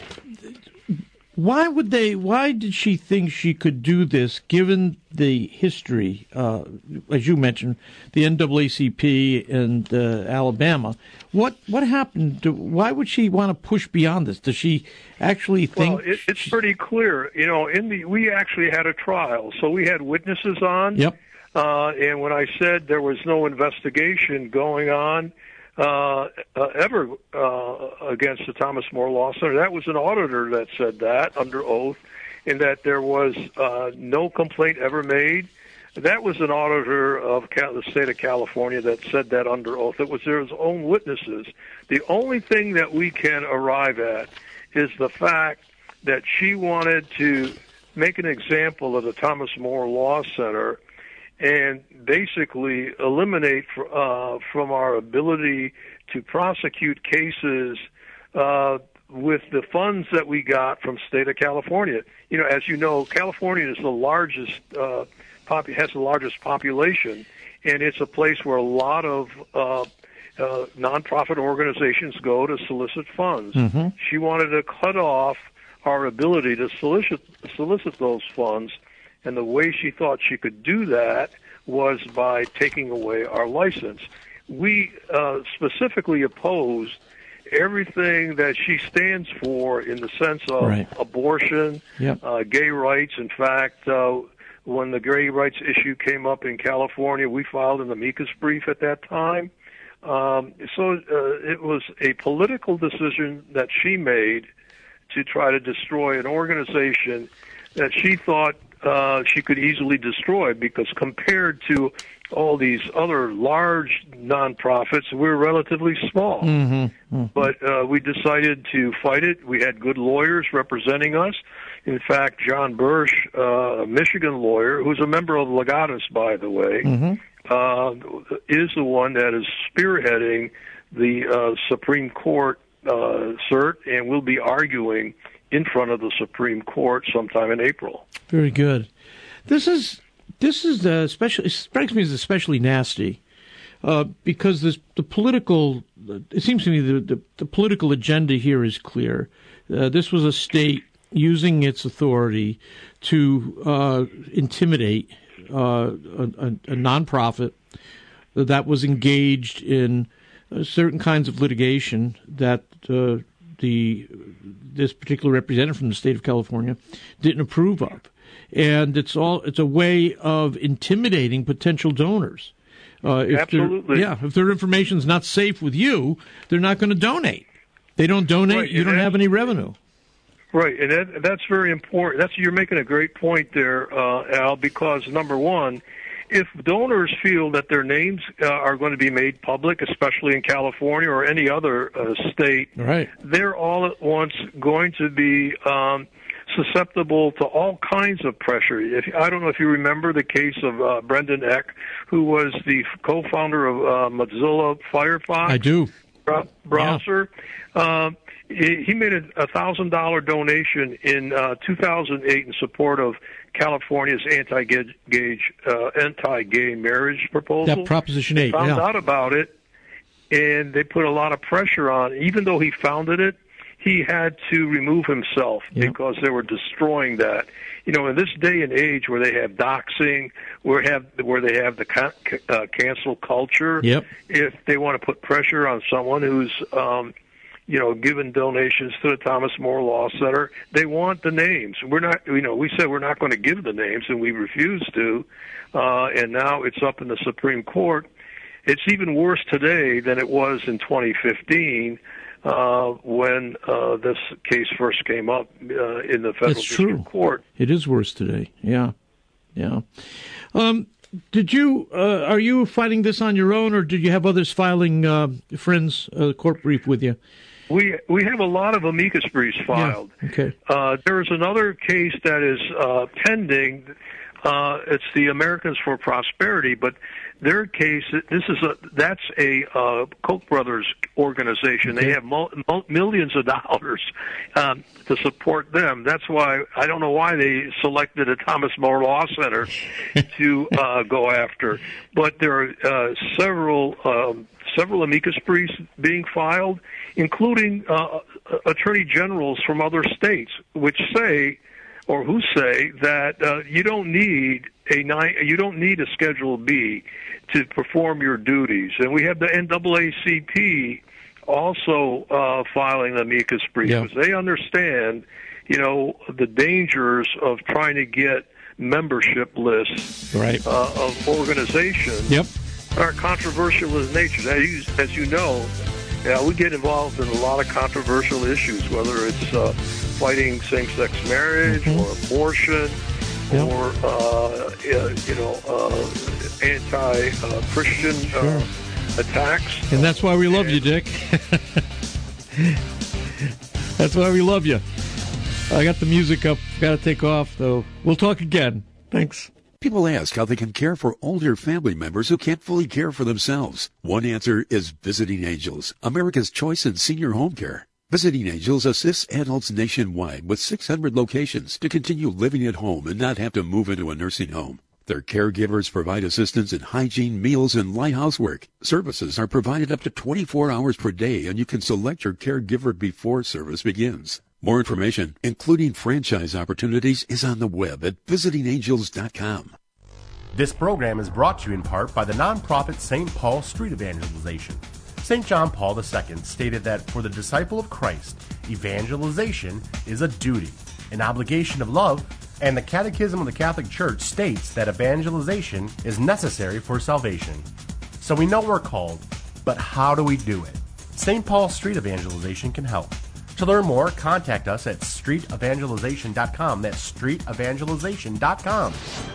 Why would they? Why did she think she could do this, given the history, uh, as you mentioned, the N double A C P and uh, Alabama? What what happened? To, why would she want to push beyond this? Does she actually think? Well, it, it's pretty clear. You know, in the we actually had a trial, so we had witnesses on. Yep. Uh, and when I said there was no investigation going on uh, uh, ever uh, against the Thomas More Law Center, that was an auditor that said that under oath, and that there was uh, no complaint ever made. That was an auditor of Cal- the state of California that said that under oath. It was their own witnesses. The only thing that we can arrive at is the fact that she wanted to make an example of the Thomas More Law Center and basically eliminate uh, from our ability to prosecute cases uh, with the funds that we got from state of California. You know, as you know, California is the largest, uh, pop- has the largest population, and it's a place where a lot of uh, uh, nonprofit organizations go to solicit funds. Mm-hmm. She wanted to cut off our ability to solicit solicit those funds. And the way she thought she could do that was by taking away our license. We uh, specifically opposed everything that she stands for in the sense of right. abortion, yep. uh, gay rights. In fact, uh, when the gay rights issue came up in California, we filed an amicus brief at that time. Um, so uh, it was a political decision that she made to try to destroy an organization that she thought Uh, she could easily destroy, because compared to all these other large nonprofits, we're relatively small. Mm-hmm. Mm-hmm. But uh, we decided to fight it. We had good lawyers representing us. In fact, John Birch, uh, a Michigan lawyer, who's a member of Legatus, by the way, mm-hmm. uh, is the one that is spearheading the uh, Supreme Court uh, cert, and will be arguing in front of the Supreme Court sometime in April. Very good. This is this is uh, especially it strikes me as especially nasty uh, because this, the political. It seems to me the, the, the political agenda here is clear. Uh, this was a state using its authority to uh, intimidate uh, a, a nonprofit that was engaged in uh, certain kinds of litigation that uh, the this particular representative from the state of California didn't approve of. And it's all it's a way of intimidating potential donors. Uh, if Absolutely. Yeah, if their information's not safe with you, they're not going to donate. They don't donate, right, you don't have any revenue. Right, and that, that's very important. That's you're making a great point there, uh, Al, because number one, if donors feel that their names uh, are going to be made public, especially in California or any other uh, state, right. they're all at once going to be um, susceptible to all kinds of pressure. If, I don't know if you remember the case of uh, Brendan Eck, who was the co-founder of uh, Mozilla Firefox. I do. Browser. Yeah. Uh, he, he made a one thousand dollars donation in uh, two thousand eight in support of California's anti-gay, uh, anti-gay marriage proposal. That Proposition eight, they found yeah. out about it, and they put a lot of pressure on. Even though he founded it, he had to remove himself yeah. because they were destroying that. You know, in this day and age where they have doxing, where have where they have the can, uh, cancel culture, yep. if they want to put pressure on someone who's, um, you know, given donations to the Thomas More Law Center, they want the names. We're not, you know, we said we're not going to give the names, and we refused to, uh, and now it's up in the Supreme Court. It's even worse today than it was in twenty fifteen. Uh, when uh, this case first came up uh, in the federal That's district true. court. It is worse today. Yeah, yeah. Um, did you? Uh, are you filing this on your own, or did you have others filing uh, friends uh, court brief with you? We we have a lot of amicus briefs filed. Yeah. Okay. Uh, there is another case that is uh, pending. Uh, it's the Americans for Prosperity, but their case, this is a that's a uh, Koch brothers organization. Okay. They have mul- mul- millions of dollars um, to support them. That's why I don't know why they selected a Thomas More Law Center to uh, go after. But there are uh, several um, several amicus briefs being filed, including uh, attorney generals from other states, which say. Or who say that uh, you don't need a nine, you don't need a Schedule B to perform your duties, and we have the N double A C P also uh, filing the amicus brief yeah. because they understand, you know, the dangers of trying to get membership lists right. uh, of organizations yep. that are controversial in nature. As you, as you know, yeah, we get involved in a lot of controversial issues, whether it's uh, fighting same-sex marriage mm-hmm. or abortion yep. or, uh, you know, uh, anti-Christian sure. uh, attacks. And that's why we love you, Dick. That's why we love you. I got the music up. Got to take off, though. We'll talk again. Thanks. People ask how they can care for older family members who can't fully care for themselves. One answer is Visiting Angels, America's choice in senior home care. Visiting Angels assists adults nationwide with six hundred locations to continue living at home and not have to move into a nursing home. Their caregivers provide assistance in hygiene, meals, and light housework. Services are provided up to twenty-four hours per day, and you can select your caregiver before service begins. More information, including franchise opportunities, is on the web at visiting angels dot com. This program is brought to you in part by the nonprofit Saint Paul Street Evangelization. Saint John Paul the Second stated that for the disciple of Christ, evangelization is a duty, an obligation of love, and the Catechism of the Catholic Church states that evangelization is necessary for salvation. So we know we're called, but how do we do it? Saint Paul Street Evangelization can help. To learn more, contact us at street evangelization dot com. That's street evangelization dot com.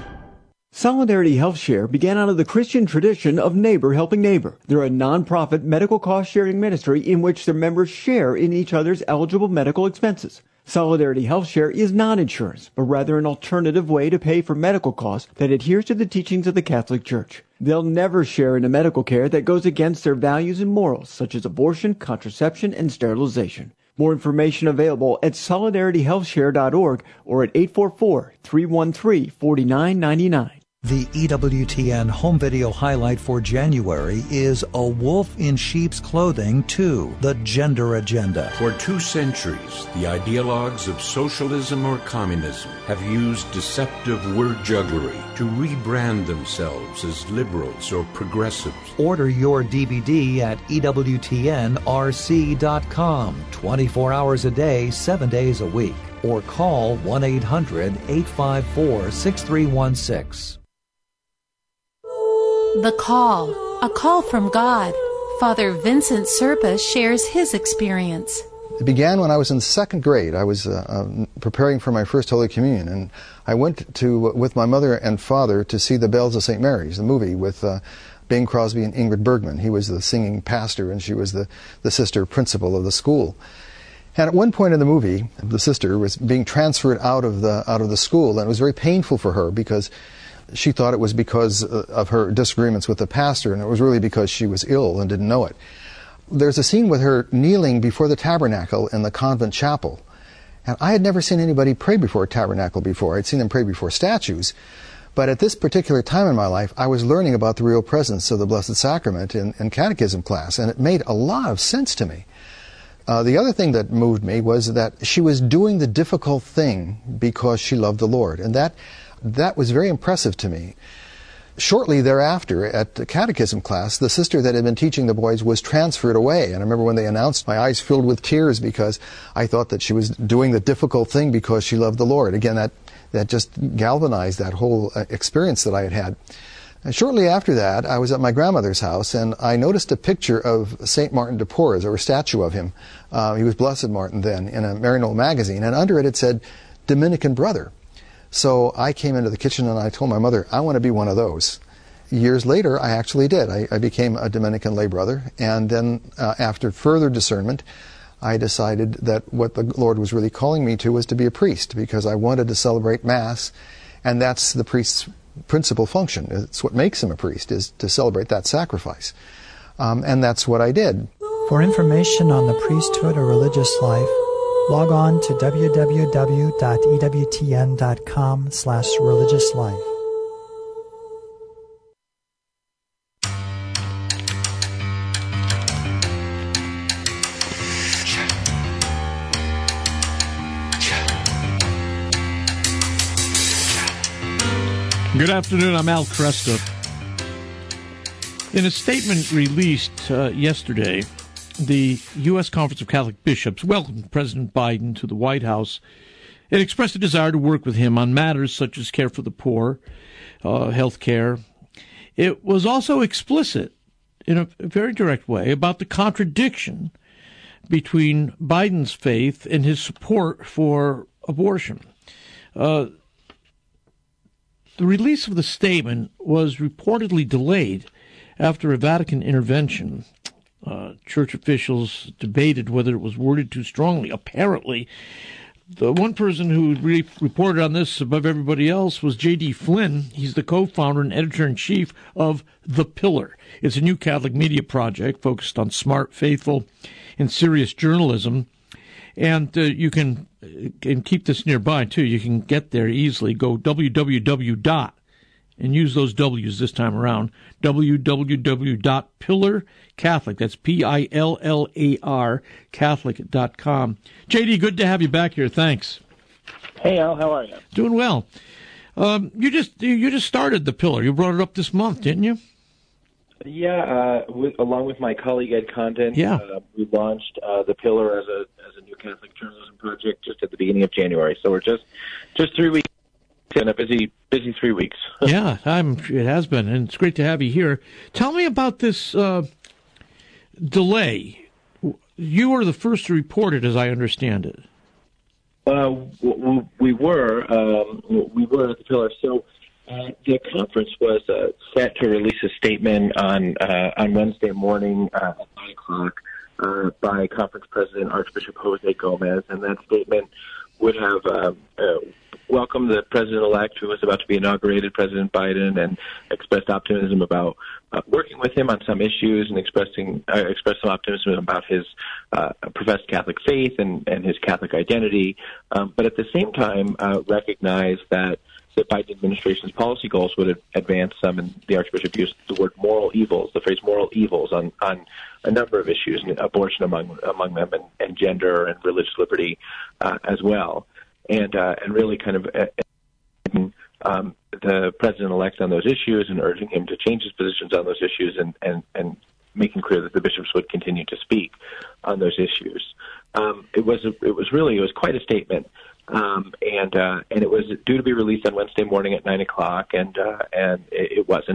Solidarity Health Share began out of the Christian tradition of neighbor helping neighbor. They're a nonprofit medical cost-sharing ministry in which their members share in each other's eligible medical expenses. Solidarity Health Share is not insurance, but rather an alternative way to pay for medical costs that adheres to the teachings of the Catholic Church. They'll never share in a medical care that goes against their values and morals, such as abortion, contraception, and sterilization. More information available at solidarity health share dot org or at eight four four, three one three, four nine nine nine. The E W T N home video highlight for January is A Wolf in Sheep's Clothing two, The Gender Agenda. For two centuries, the ideologues of socialism or communism have used deceptive word jugglery to rebrand themselves as liberals or progressives. Order your D V D at E W T N R C dot com, twenty-four hours a day, seven days a week, or call one eight hundred, eight five four, six three one six. The Call, a call from God. Father Vincent Serpa shares his experience. It began when I was in second grade. I was uh, uh, preparing for my first Holy Communion, and I went to with my mother and father to see The Bells of Saint Mary's, the movie with uh, Bing Crosby and Ingrid Bergman. He was the singing pastor, and she was the, the sister principal of the school. And at one point in the movie, the sister was being transferred out of the out of the school, and it was very painful for her because she thought it was because of her disagreements with the pastor, and it was really because she was ill and didn't know it. There's a scene with her kneeling before the tabernacle in the convent chapel. And I had never seen anybody pray before a tabernacle before. I'd seen them pray before statues. But at this particular time in my life, I was learning about the real presence of the Blessed Sacrament in, in catechism class, and it made a lot of sense to me. Uh, the other thing that moved me was that she was doing the difficult thing because she loved the Lord. And that, that was very impressive to me. Shortly thereafter, at the catechism class, the sister that had been teaching the boys was transferred away. And I remember when they announced, my eyes filled with tears because I thought that she was doing the difficult thing because she loved the Lord. Again, that, that just galvanized that whole experience that I had had. And shortly after that, I was at my grandmother's house, and I noticed a picture of Saint Martin de Porres, or a statue of him. Uh, he was Blessed Martin then, in a Maryknoll magazine. And under it, it said, Dominican Brother. So I came into the kitchen and I told my mother, I want to be one of those. Years later, I actually did. I, I became a Dominican lay brother. And then uh, after further discernment, I decided that what the Lord was really calling me to was to be a priest, because I wanted to celebrate Mass. And that's the priest's principal function. It's what makes him a priest, is to celebrate that sacrifice. Um, and that's what I did. For information on the priesthood or religious life, log on to w w w dot e w t n dot com slash religious life. Good afternoon, I'm Al Kresta. In a statement released uh, yesterday, the U S Conference of Catholic Bishops welcomed President Biden to the White House and expressed a desire to work with him on matters such as care for the poor, uh, health care. It was also explicit in a very direct way about the contradiction between Biden's faith and his support for abortion. Uh, the release of the statement was reportedly delayed after a Vatican intervention. Uh, church officials debated whether it was worded too strongly. Apparently, the one person who really reported on this above everybody else was J D Flynn. He's the co-founder and editor-in-chief of The Pillar. It's a new Catholic media project focused on smart, faithful, and serious journalism. And uh, you can, can keep this nearby, too. You can get there easily. Go w w w dot and use those W's this time around, w w w dot pillar catholic, that's P I L L A R, Catholic dot com. J D, good to have you back here. Thanks. Hey, Al, how are you? Doing well. Um, you just you just started The Pillar. You brought it up this month, didn't you? Yeah, uh, with, along with my colleague Ed Condon, yeah. uh, we launched uh, The Pillar as a as a new Catholic journalism project just at the beginning of January. So we're just just three weeks in, a busy busy three weeks. Yeah, I'm. It has been, and it's great to have you here. Tell me about this uh, delay. You were the first to report it, as I understand it. Uh, we, we were um, we were at The Pillar. So. Uh, the conference was uh, set to release a statement on uh, on Wednesday morning uh, at nine o'clock uh, by Conference President Archbishop Jose Gomez, and that statement would have uh, uh, welcomed the President-elect, who was about to be inaugurated, President Biden, and expressed optimism about uh, working with him on some issues, and expressing uh, expressed some optimism about his uh, professed Catholic faith and, and his Catholic identity, um, but at the same time uh, recognized that the Biden administration's policy goals would advance some, and the Archbishop used the word moral evils, the phrase moral evils, on, on a number of issues, abortion among among them, and, and gender and religious liberty uh, as well, and uh, and really kind of uh, um, the president-elect on those issues and urging him to change his positions on those issues, and, and, and making clear that the bishops would continue to speak on those issues. Um, it was a, it was really it was quite a statement. Um, and uh, and it was due to be released on Wednesday morning at nine o'clock, and uh, and it, it wasn't.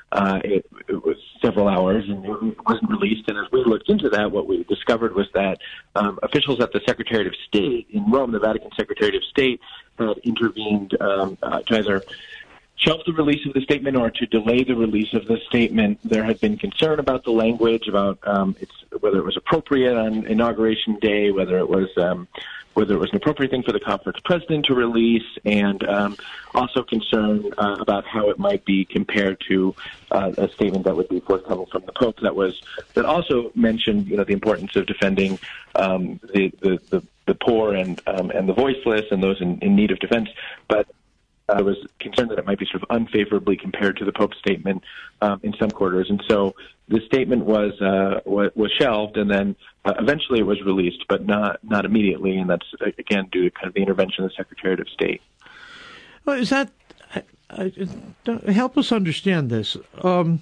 Uh, it, it was several hours and it wasn't released. And as we looked into that, what we discovered was that um, officials at the Secretariat of State in Rome, the Vatican Secretariat of State, had intervened um, uh, to either shelve the release of the statement or to delay the release of the statement. There had been concern about the language, about um, its, whether it was appropriate on Inauguration Day, whether it was um, whether it was an appropriate thing for the conference president to release, and um, also concern uh, about how it might be compared to uh, a statement that would be forthcoming from the Pope that was that also mentioned, you know, the importance of defending um, the, the, the the poor and um, and the voiceless and those in, in need of defense, but I was concerned that it might be sort of unfavorably compared to the Pope's statement um, in some quarters, and so the statement was uh, was shelved, and then uh, eventually it was released, but not not immediately, and that's again due to kind of the intervention of the Secretariat of State. Well, is that I, I, help us understand this? Um,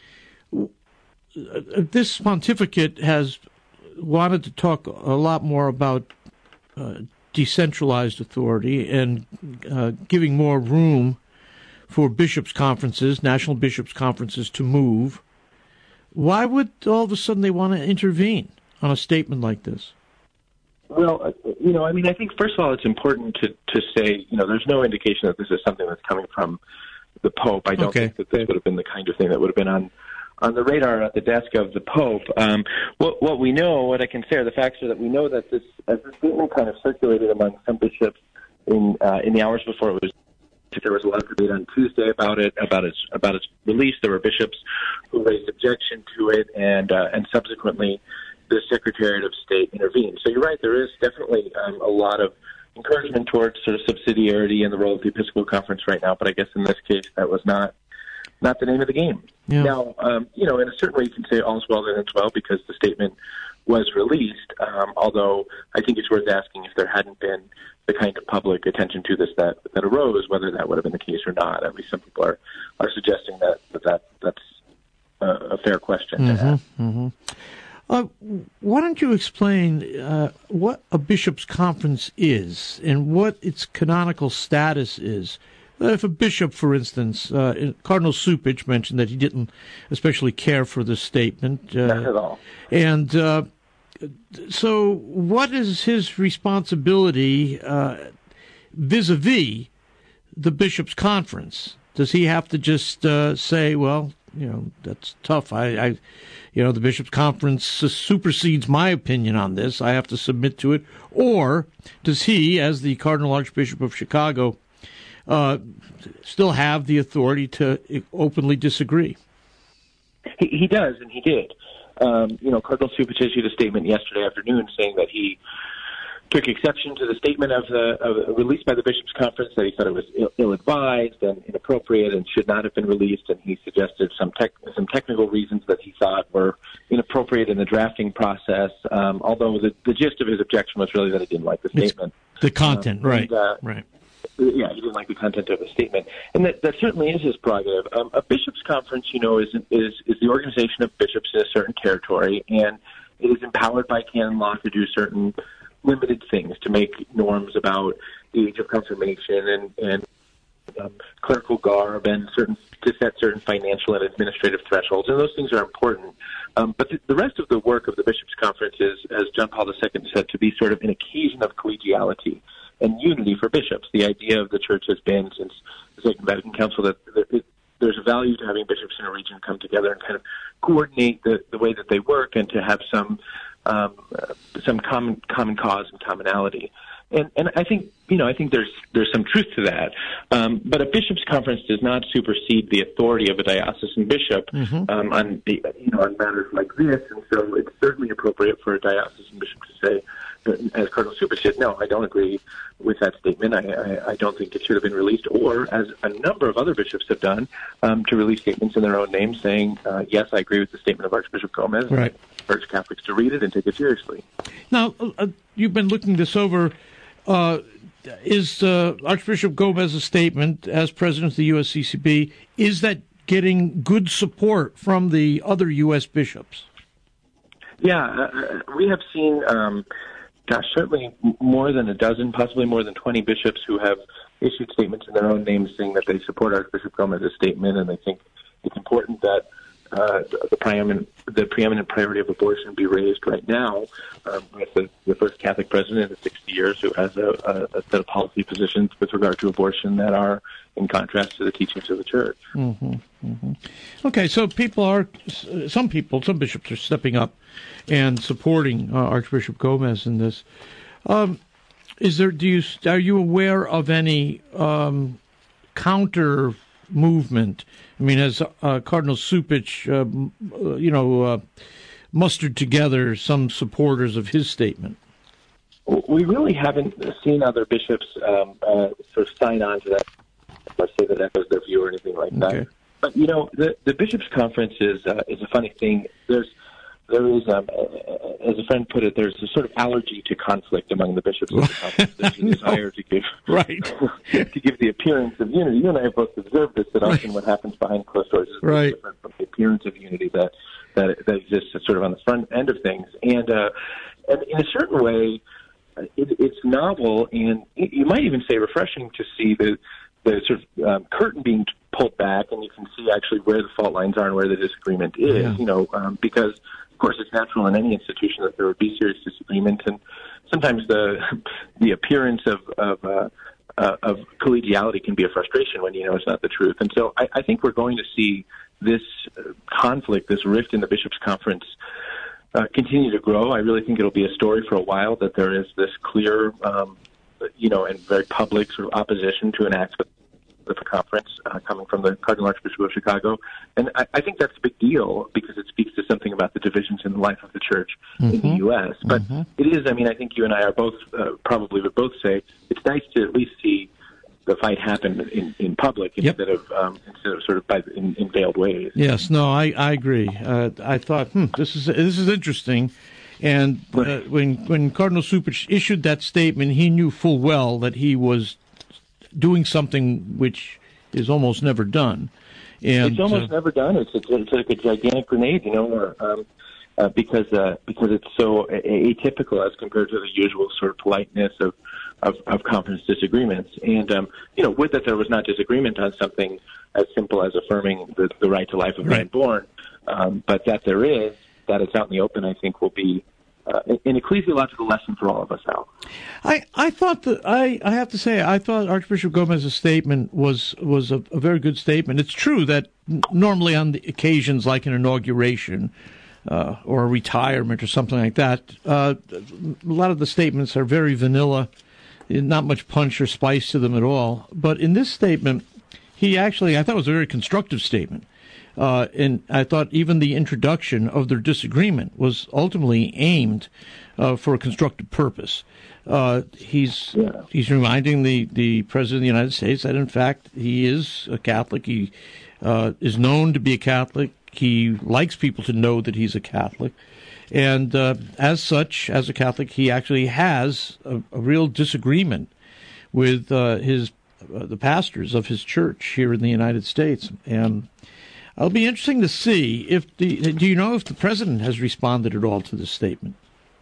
this pontificate has wanted to talk a lot more about Uh, decentralized authority and uh, giving more room for bishops' conferences, national bishops' conferences to move. Why would all of a sudden they want to intervene on a statement like this? Well, uh, you know, I mean, I think first of all, it's important to, to say, you know, there's no indication that this is something that's coming from the Pope. I don't okay. think that this would have been the kind of thing that would have been on on the radar at the desk of the Pope. Um, what, what we know, what I can say, are the facts are that we know that this, as this statement kind of circulated among some bishops in uh, in the hours before it was, there was a lot of debate on Tuesday about it, about its about its release. There were bishops who raised objection to it, and uh, and subsequently the Secretariat of State intervened. So you're right, there is definitely um, a lot of encouragement towards sort of subsidiarity in the role of the Episcopal Conference right now. But I guess in this case, that was not. Not the name of the game. Yeah. Now, um, you know, in a certain way, you can say all's well that ends well because the statement was released. Um, although I think it's worth asking if there hadn't been the kind of public attention to this that, that arose, whether that would have been the case or not. At least some people are, are suggesting that, that, that that's a, a fair question mm-hmm, to ask. Mm-hmm. Uh, why don't you explain uh, what a bishop's conference is and what its canonical status is? If a bishop, for instance, uh, Cardinal Cupich mentioned that he didn't especially care for the statement. Uh, Not at all. And uh, so what is his responsibility uh, vis-a-vis the bishop's conference? Does he have to just uh, say, well, you know, that's tough. I, I, you know, the bishop's conference supersedes my opinion on this. I have to submit to it. Or does he, as the Cardinal Archbishop of Chicago, Uh, still have the authority to openly disagree? He, he does, and he did. Um, you know, Cardinal Cupich issued a statement yesterday afternoon saying that he took exception to the statement of the of, released by the Bishops' Conference, that he thought it was ill, ill-advised and inappropriate and should not have been released, and he suggested some tech, some technical reasons that he thought were inappropriate in the drafting process, um, although the, the gist of his objection was really that he didn't like the statement. It's the content, um, right, and, uh, right. Yeah, he didn't like the content of the statement, and that, that certainly is his prerogative. Um, a bishops' conference, you know, is is is the organization of bishops in a certain territory, and it is empowered by canon law to do certain limited things, to make norms about the age of confirmation and and um, clerical garb, and certain to set certain financial and administrative thresholds, and those things are important. Um, but the, the rest of the work of the bishops' conference is, as John Paul the Second said, to be sort of an occasion of collegiality and unity for bishops. The idea of the Church has been since the Second Vatican Council that it, there's a value to having bishops in a region come together and kind of coordinate the, the way that they work, and to have some um, uh, some common common cause and commonality. And and I think you know I think there's there's some truth to that. Um, but a bishops' conference does not supersede the authority of a diocesan bishop mm-hmm. um, on the, you know on matters like this. And so it's certainly appropriate for a diocesan bishop to say, as Cardinal Cupich said, no, I don't agree with that statement. I, I, I don't think it should have been released. Or, as a number of other bishops have done, um, to release statements in their own name saying, uh, yes, I agree with the statement of Archbishop Gomez. Right. I urge Catholics to read it and take it seriously. Now, uh, you've been looking this over. Uh, is uh, Archbishop Gomez's statement, as president of the U S C C B, is that getting good support from the other U S bishops? Yeah, uh, we have seen... Um, Gosh, certainly more than a dozen, possibly more than twenty bishops who have issued statements in their own names saying that they support Archbishop Gomez's statement and they think it's important that uh, the preeminent the preeminent priority of abortion be raised right now um, with the, the first Catholic president in sixty years who has a, a, a set of policy positions with regard to abortion that are in contrast to the teachings of the Church. Mm-hmm, mm-hmm. Okay, so people are, some people, some bishops are stepping up and supporting uh, Archbishop Gomez in this. Um, is there? Do you are you aware of any um, counter movement? I mean, has uh, Cardinal Cupich, uh, you know, uh, mustered together some supporters of his statement? We really haven't seen other bishops um, uh, sort of sign on to that. Let's say that echoes their view or anything like that. Okay. But you know, the the bishops' conference is uh, is a funny thing. There's there is, um, as a friend put it, there's a sort of allergy to conflict among the bishops of the conference. There's a desire to give right to give the appearance of unity. You and I have both observed this, that right. often what happens behind closed doors is right. different from the appearance of unity that that that exists sort of on the front end of things. And uh, and in a certain way, it, it's novel and you might even say refreshing to see the the sort of um, curtain being pulled back, and you can see actually where the fault lines are and where the disagreement is. Yeah. You know, um, because of course it's natural in any institution that there would be serious disagreement, and sometimes the the appearance of of, uh, uh, of collegiality can be a frustration when you know it's not the truth. And so I, I think we're going to see this conflict, this rift in the bishops' conference, uh, continue to grow. I really think it'll be a story for a while that there is this clear. Um, you know, and very public sort of opposition to an act of the conference uh, coming from the Cardinal Archbishop of Chicago. And I, I think that's a big deal because it speaks to something about the divisions in the life of the Church mm-hmm. in the U S But mm-hmm. it is, I mean, I think you and I are both, uh, probably would both say, it's nice to at least see the fight happen in, in public instead yep. of um, instead of sort of by, in, in veiled ways. Yes, no, I, I agree. Uh, I thought, hmm, this is this is interesting. And uh, when when Cardinal Cupich issued that statement, he knew full well that he was doing something which is almost never done. And, it's almost uh, never done. It's, it's it's like a gigantic grenade, you know, or, um, uh, because uh, because it's so atypical as compared to the usual sort of politeness of of, of conference disagreements. And um, you know, would that there was not disagreement on something as simple as affirming the, the right to life of right. man born, um, but that there is. That it's out in the open, I think, will be uh, an ecclesiological lesson for all of us, Al. I, I thought that I, I have to say I thought Archbishop Gomez's statement was was a, a very good statement. It's true that n- normally on the occasions like an inauguration uh, or a retirement or something like that, uh, a lot of the statements are very vanilla, not much punch or spice to them at all. But in this statement, he actually I thought it was a very constructive statement. Uh, and I thought even the introduction of their disagreement was ultimately aimed uh, for a constructive purpose. Uh, he's yeah. he's reminding the, the President of the United States that, in fact, he is a Catholic. He uh, is known to be a Catholic. He likes people to know that he's a Catholic. And uh, as such, as a Catholic, he actually has a, a real disagreement with uh, his uh, the pastors of his church here in the United States. And it'll be interesting to see if the. Do you know if the president has responded at all to this statement?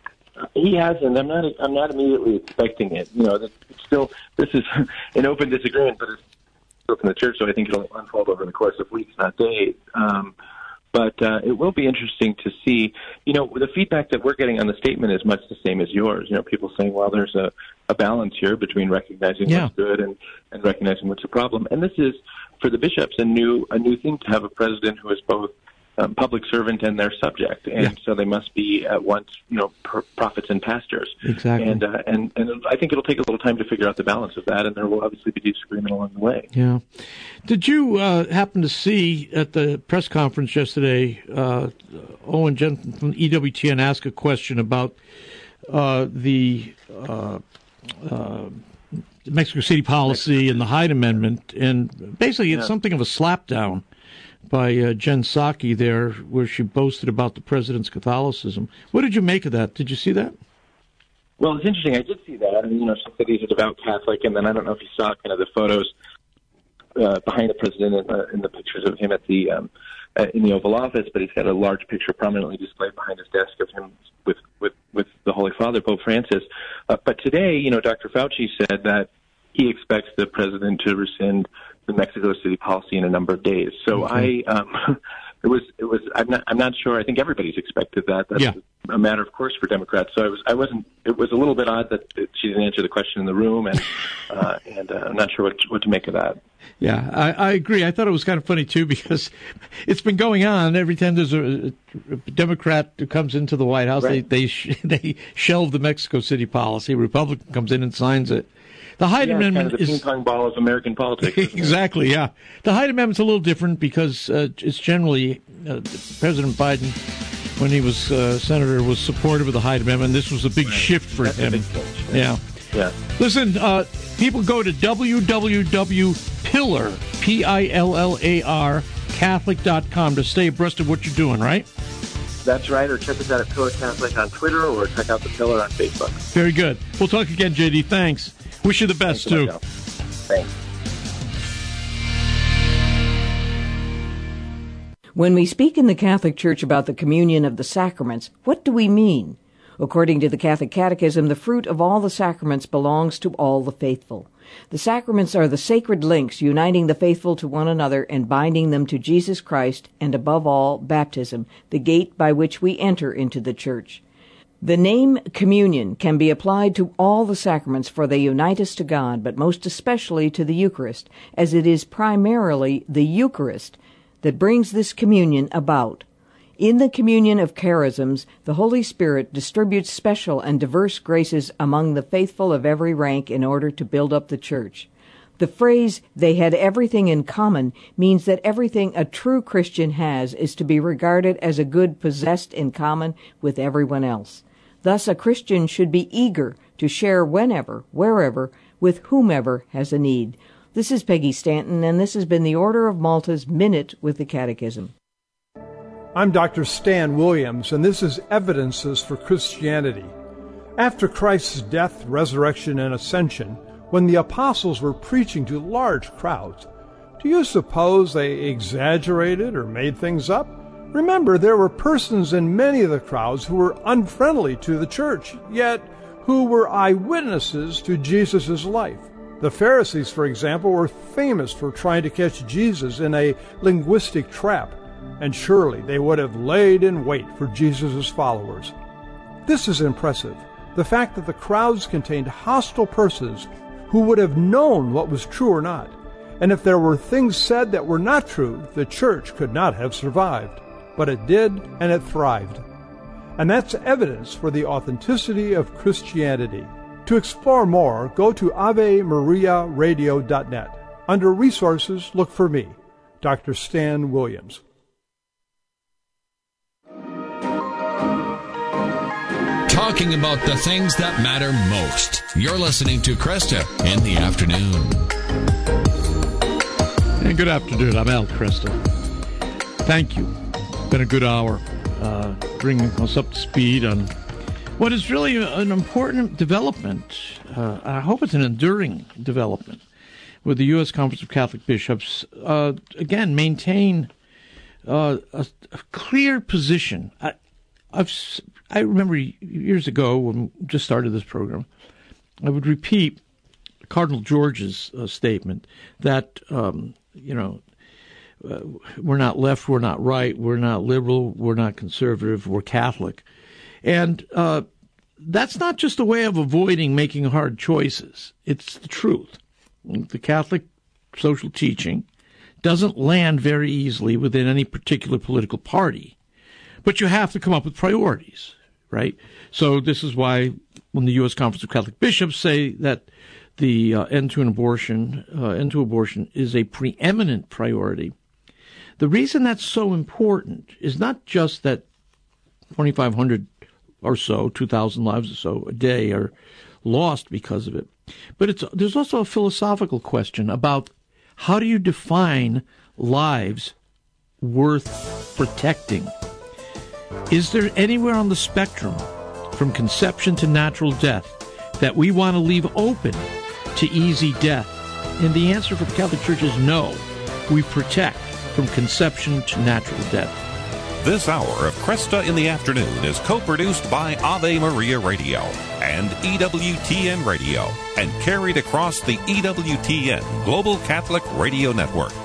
He hasn't. I'm not. I'm not immediately expecting it. You know, it's still this is an open disagreement, but it's still in the church, so I think it'll unfold over the course of weeks, not days. Um, but uh, it will be interesting to see. You know, the feedback that we're getting on the statement is much the same as yours. You know, people saying, "Well, there's a, a balance here between recognizing yeah. what's good and, and recognizing what's a problem." And this is, for the bishops, a new a new thing to have a president who is both um, public servant and their subject, and yeah. so they must be at once, you know, per, prophets and pastors. Exactly. And uh, and and I think it'll take a little time to figure out the balance of that, and there will obviously be disagreement along the way. Yeah. Did you uh, happen to see at the press conference yesterday, uh, Owen Jensen from E W T N ask a question about uh, the uh, uh, Mexico City policy and the Hyde Amendment, and basically it's yeah. something of a slapdown by uh, Jen Psaki there, where she boasted about the president's Catholicism. What did you make of that? Did you see that? Well, it's interesting. I did see that. I mean, you know, she said he's a devout Catholic, and then I don't know if you saw kind of the photos uh, behind the president in, uh, in the pictures of him at the um, uh, in the Oval Office, but he's got a large picture prominently displayed behind his desk of him with with, with the Holy Father, Pope Francis. Uh, but today, you know, Doctor Fauci said that he expects the president to rescind the Mexico City policy in a number of days. So okay. I, um, it was, it was. I'm not, I'm not sure. I think everybody's expected that. That's yeah. a matter of course for Democrats. So I was, I wasn't. It was a little bit odd that she didn't answer the question in the room, and uh, and uh, I'm not sure what what to make of that. Yeah, I, I agree. I thought it was kind of funny too because it's been going on every time there's a, a Democrat who comes into the White House. Right. They they sh- they shelve the Mexico City policy. A Republican comes in and signs it. The Hyde yeah, Amendment kind of the is ping pong ball of American politics. exactly. Yeah, the Hyde Amendment's a little different because uh, it's generally uh, President Biden, when he was uh, senator, was supportive of the Hyde Amendment. This was a big right. shift for That's him. A big change, yeah. yeah. Listen, uh, people go to w w w dot pillar p i l l a r catholic dot com to stay abreast of what you're doing. Right. That's right, or check us out at Pillar Catholic on Twitter, or check out the Pillar on Facebook. Very good. We'll talk again, J D. Thanks. Wish you the best, Thanks too. so much, Thanks. When we speak in the Catholic Church about the communion of the sacraments, what do we mean? According to the Catholic Catechism, the fruit of all the sacraments belongs to all the faithful. The sacraments are the sacred links uniting the faithful to one another and binding them to Jesus Christ, and above all, baptism, the gate by which we enter into the Church. The name communion can be applied to all the sacraments, for they unite us to God, but most especially to the Eucharist, as it is primarily the Eucharist that brings this communion about. In the communion of charisms, the Holy Spirit distributes special and diverse graces among the faithful of every rank in order to build up the Church. The phrase, "they had everything in common," means that everything a true Christian has is to be regarded as a good possessed in common with everyone else. Thus, a Christian should be eager to share whenever, wherever, with whomever has a need. This is Peggy Stanton, and this has been the Order of Malta's Minute with the Catechism. I'm Doctor Stan Williams, and this is Evidences for Christianity. After Christ's death, resurrection, and ascension, when the apostles were preaching to large crowds, do you suppose they exaggerated or made things up? Remember, there were persons in many of the crowds who were unfriendly to the church, yet who were eyewitnesses to Jesus' life. The Pharisees, for example, were famous for trying to catch Jesus in a linguistic trap, and surely they would have laid in wait for Jesus' followers. This is impressive, the fact that the crowds contained hostile persons who would have known what was true or not, and if there were things said that were not true, the church could not have survived. But it did, and it thrived. And that's evidence for the authenticity of Christianity. To explore more, go to ave maria radio dot net. Under Resources, look for me, Doctor Stan Williams. Talking about the things that matter most. You're listening to Kresta in the afternoon. And good afternoon. I'm Al Kresta. Thank you. Been a good hour, uh, bringing us up to speed on what is really an important development. Uh, I hope it's an enduring development with the U S Conference of Catholic Bishops. Uh, again, maintain uh, a, a clear position. I, I've, I remember years ago when we just started this program, I would repeat Cardinal George's uh, statement that, um, you know, Uh, we're not left, we're not right, we're not liberal, we're not conservative, we're Catholic. And uh, that's not just a way of avoiding making hard choices. It's the truth. The Catholic social teaching doesn't land very easily within any particular political party. But you have to come up with priorities, right? So this is why when the U S Conference of Catholic Bishops say that the uh, end to an abortion, uh, end to abortion is a preeminent priority, the reason that's so important is not just that twenty-five hundred or so, two thousand lives or so a day are lost because of it, but it's there's also a philosophical question about how do you define lives worth protecting? Is there anywhere on the spectrum from conception to natural death that we want to leave open to easy death? And the answer for the Catholic Church is no. We protect from conception to natural death. This hour of Cresta in the Afternoon is co-produced by Ave Maria Radio and E W T N Radio and carried across the E W T N Global Catholic Radio Network.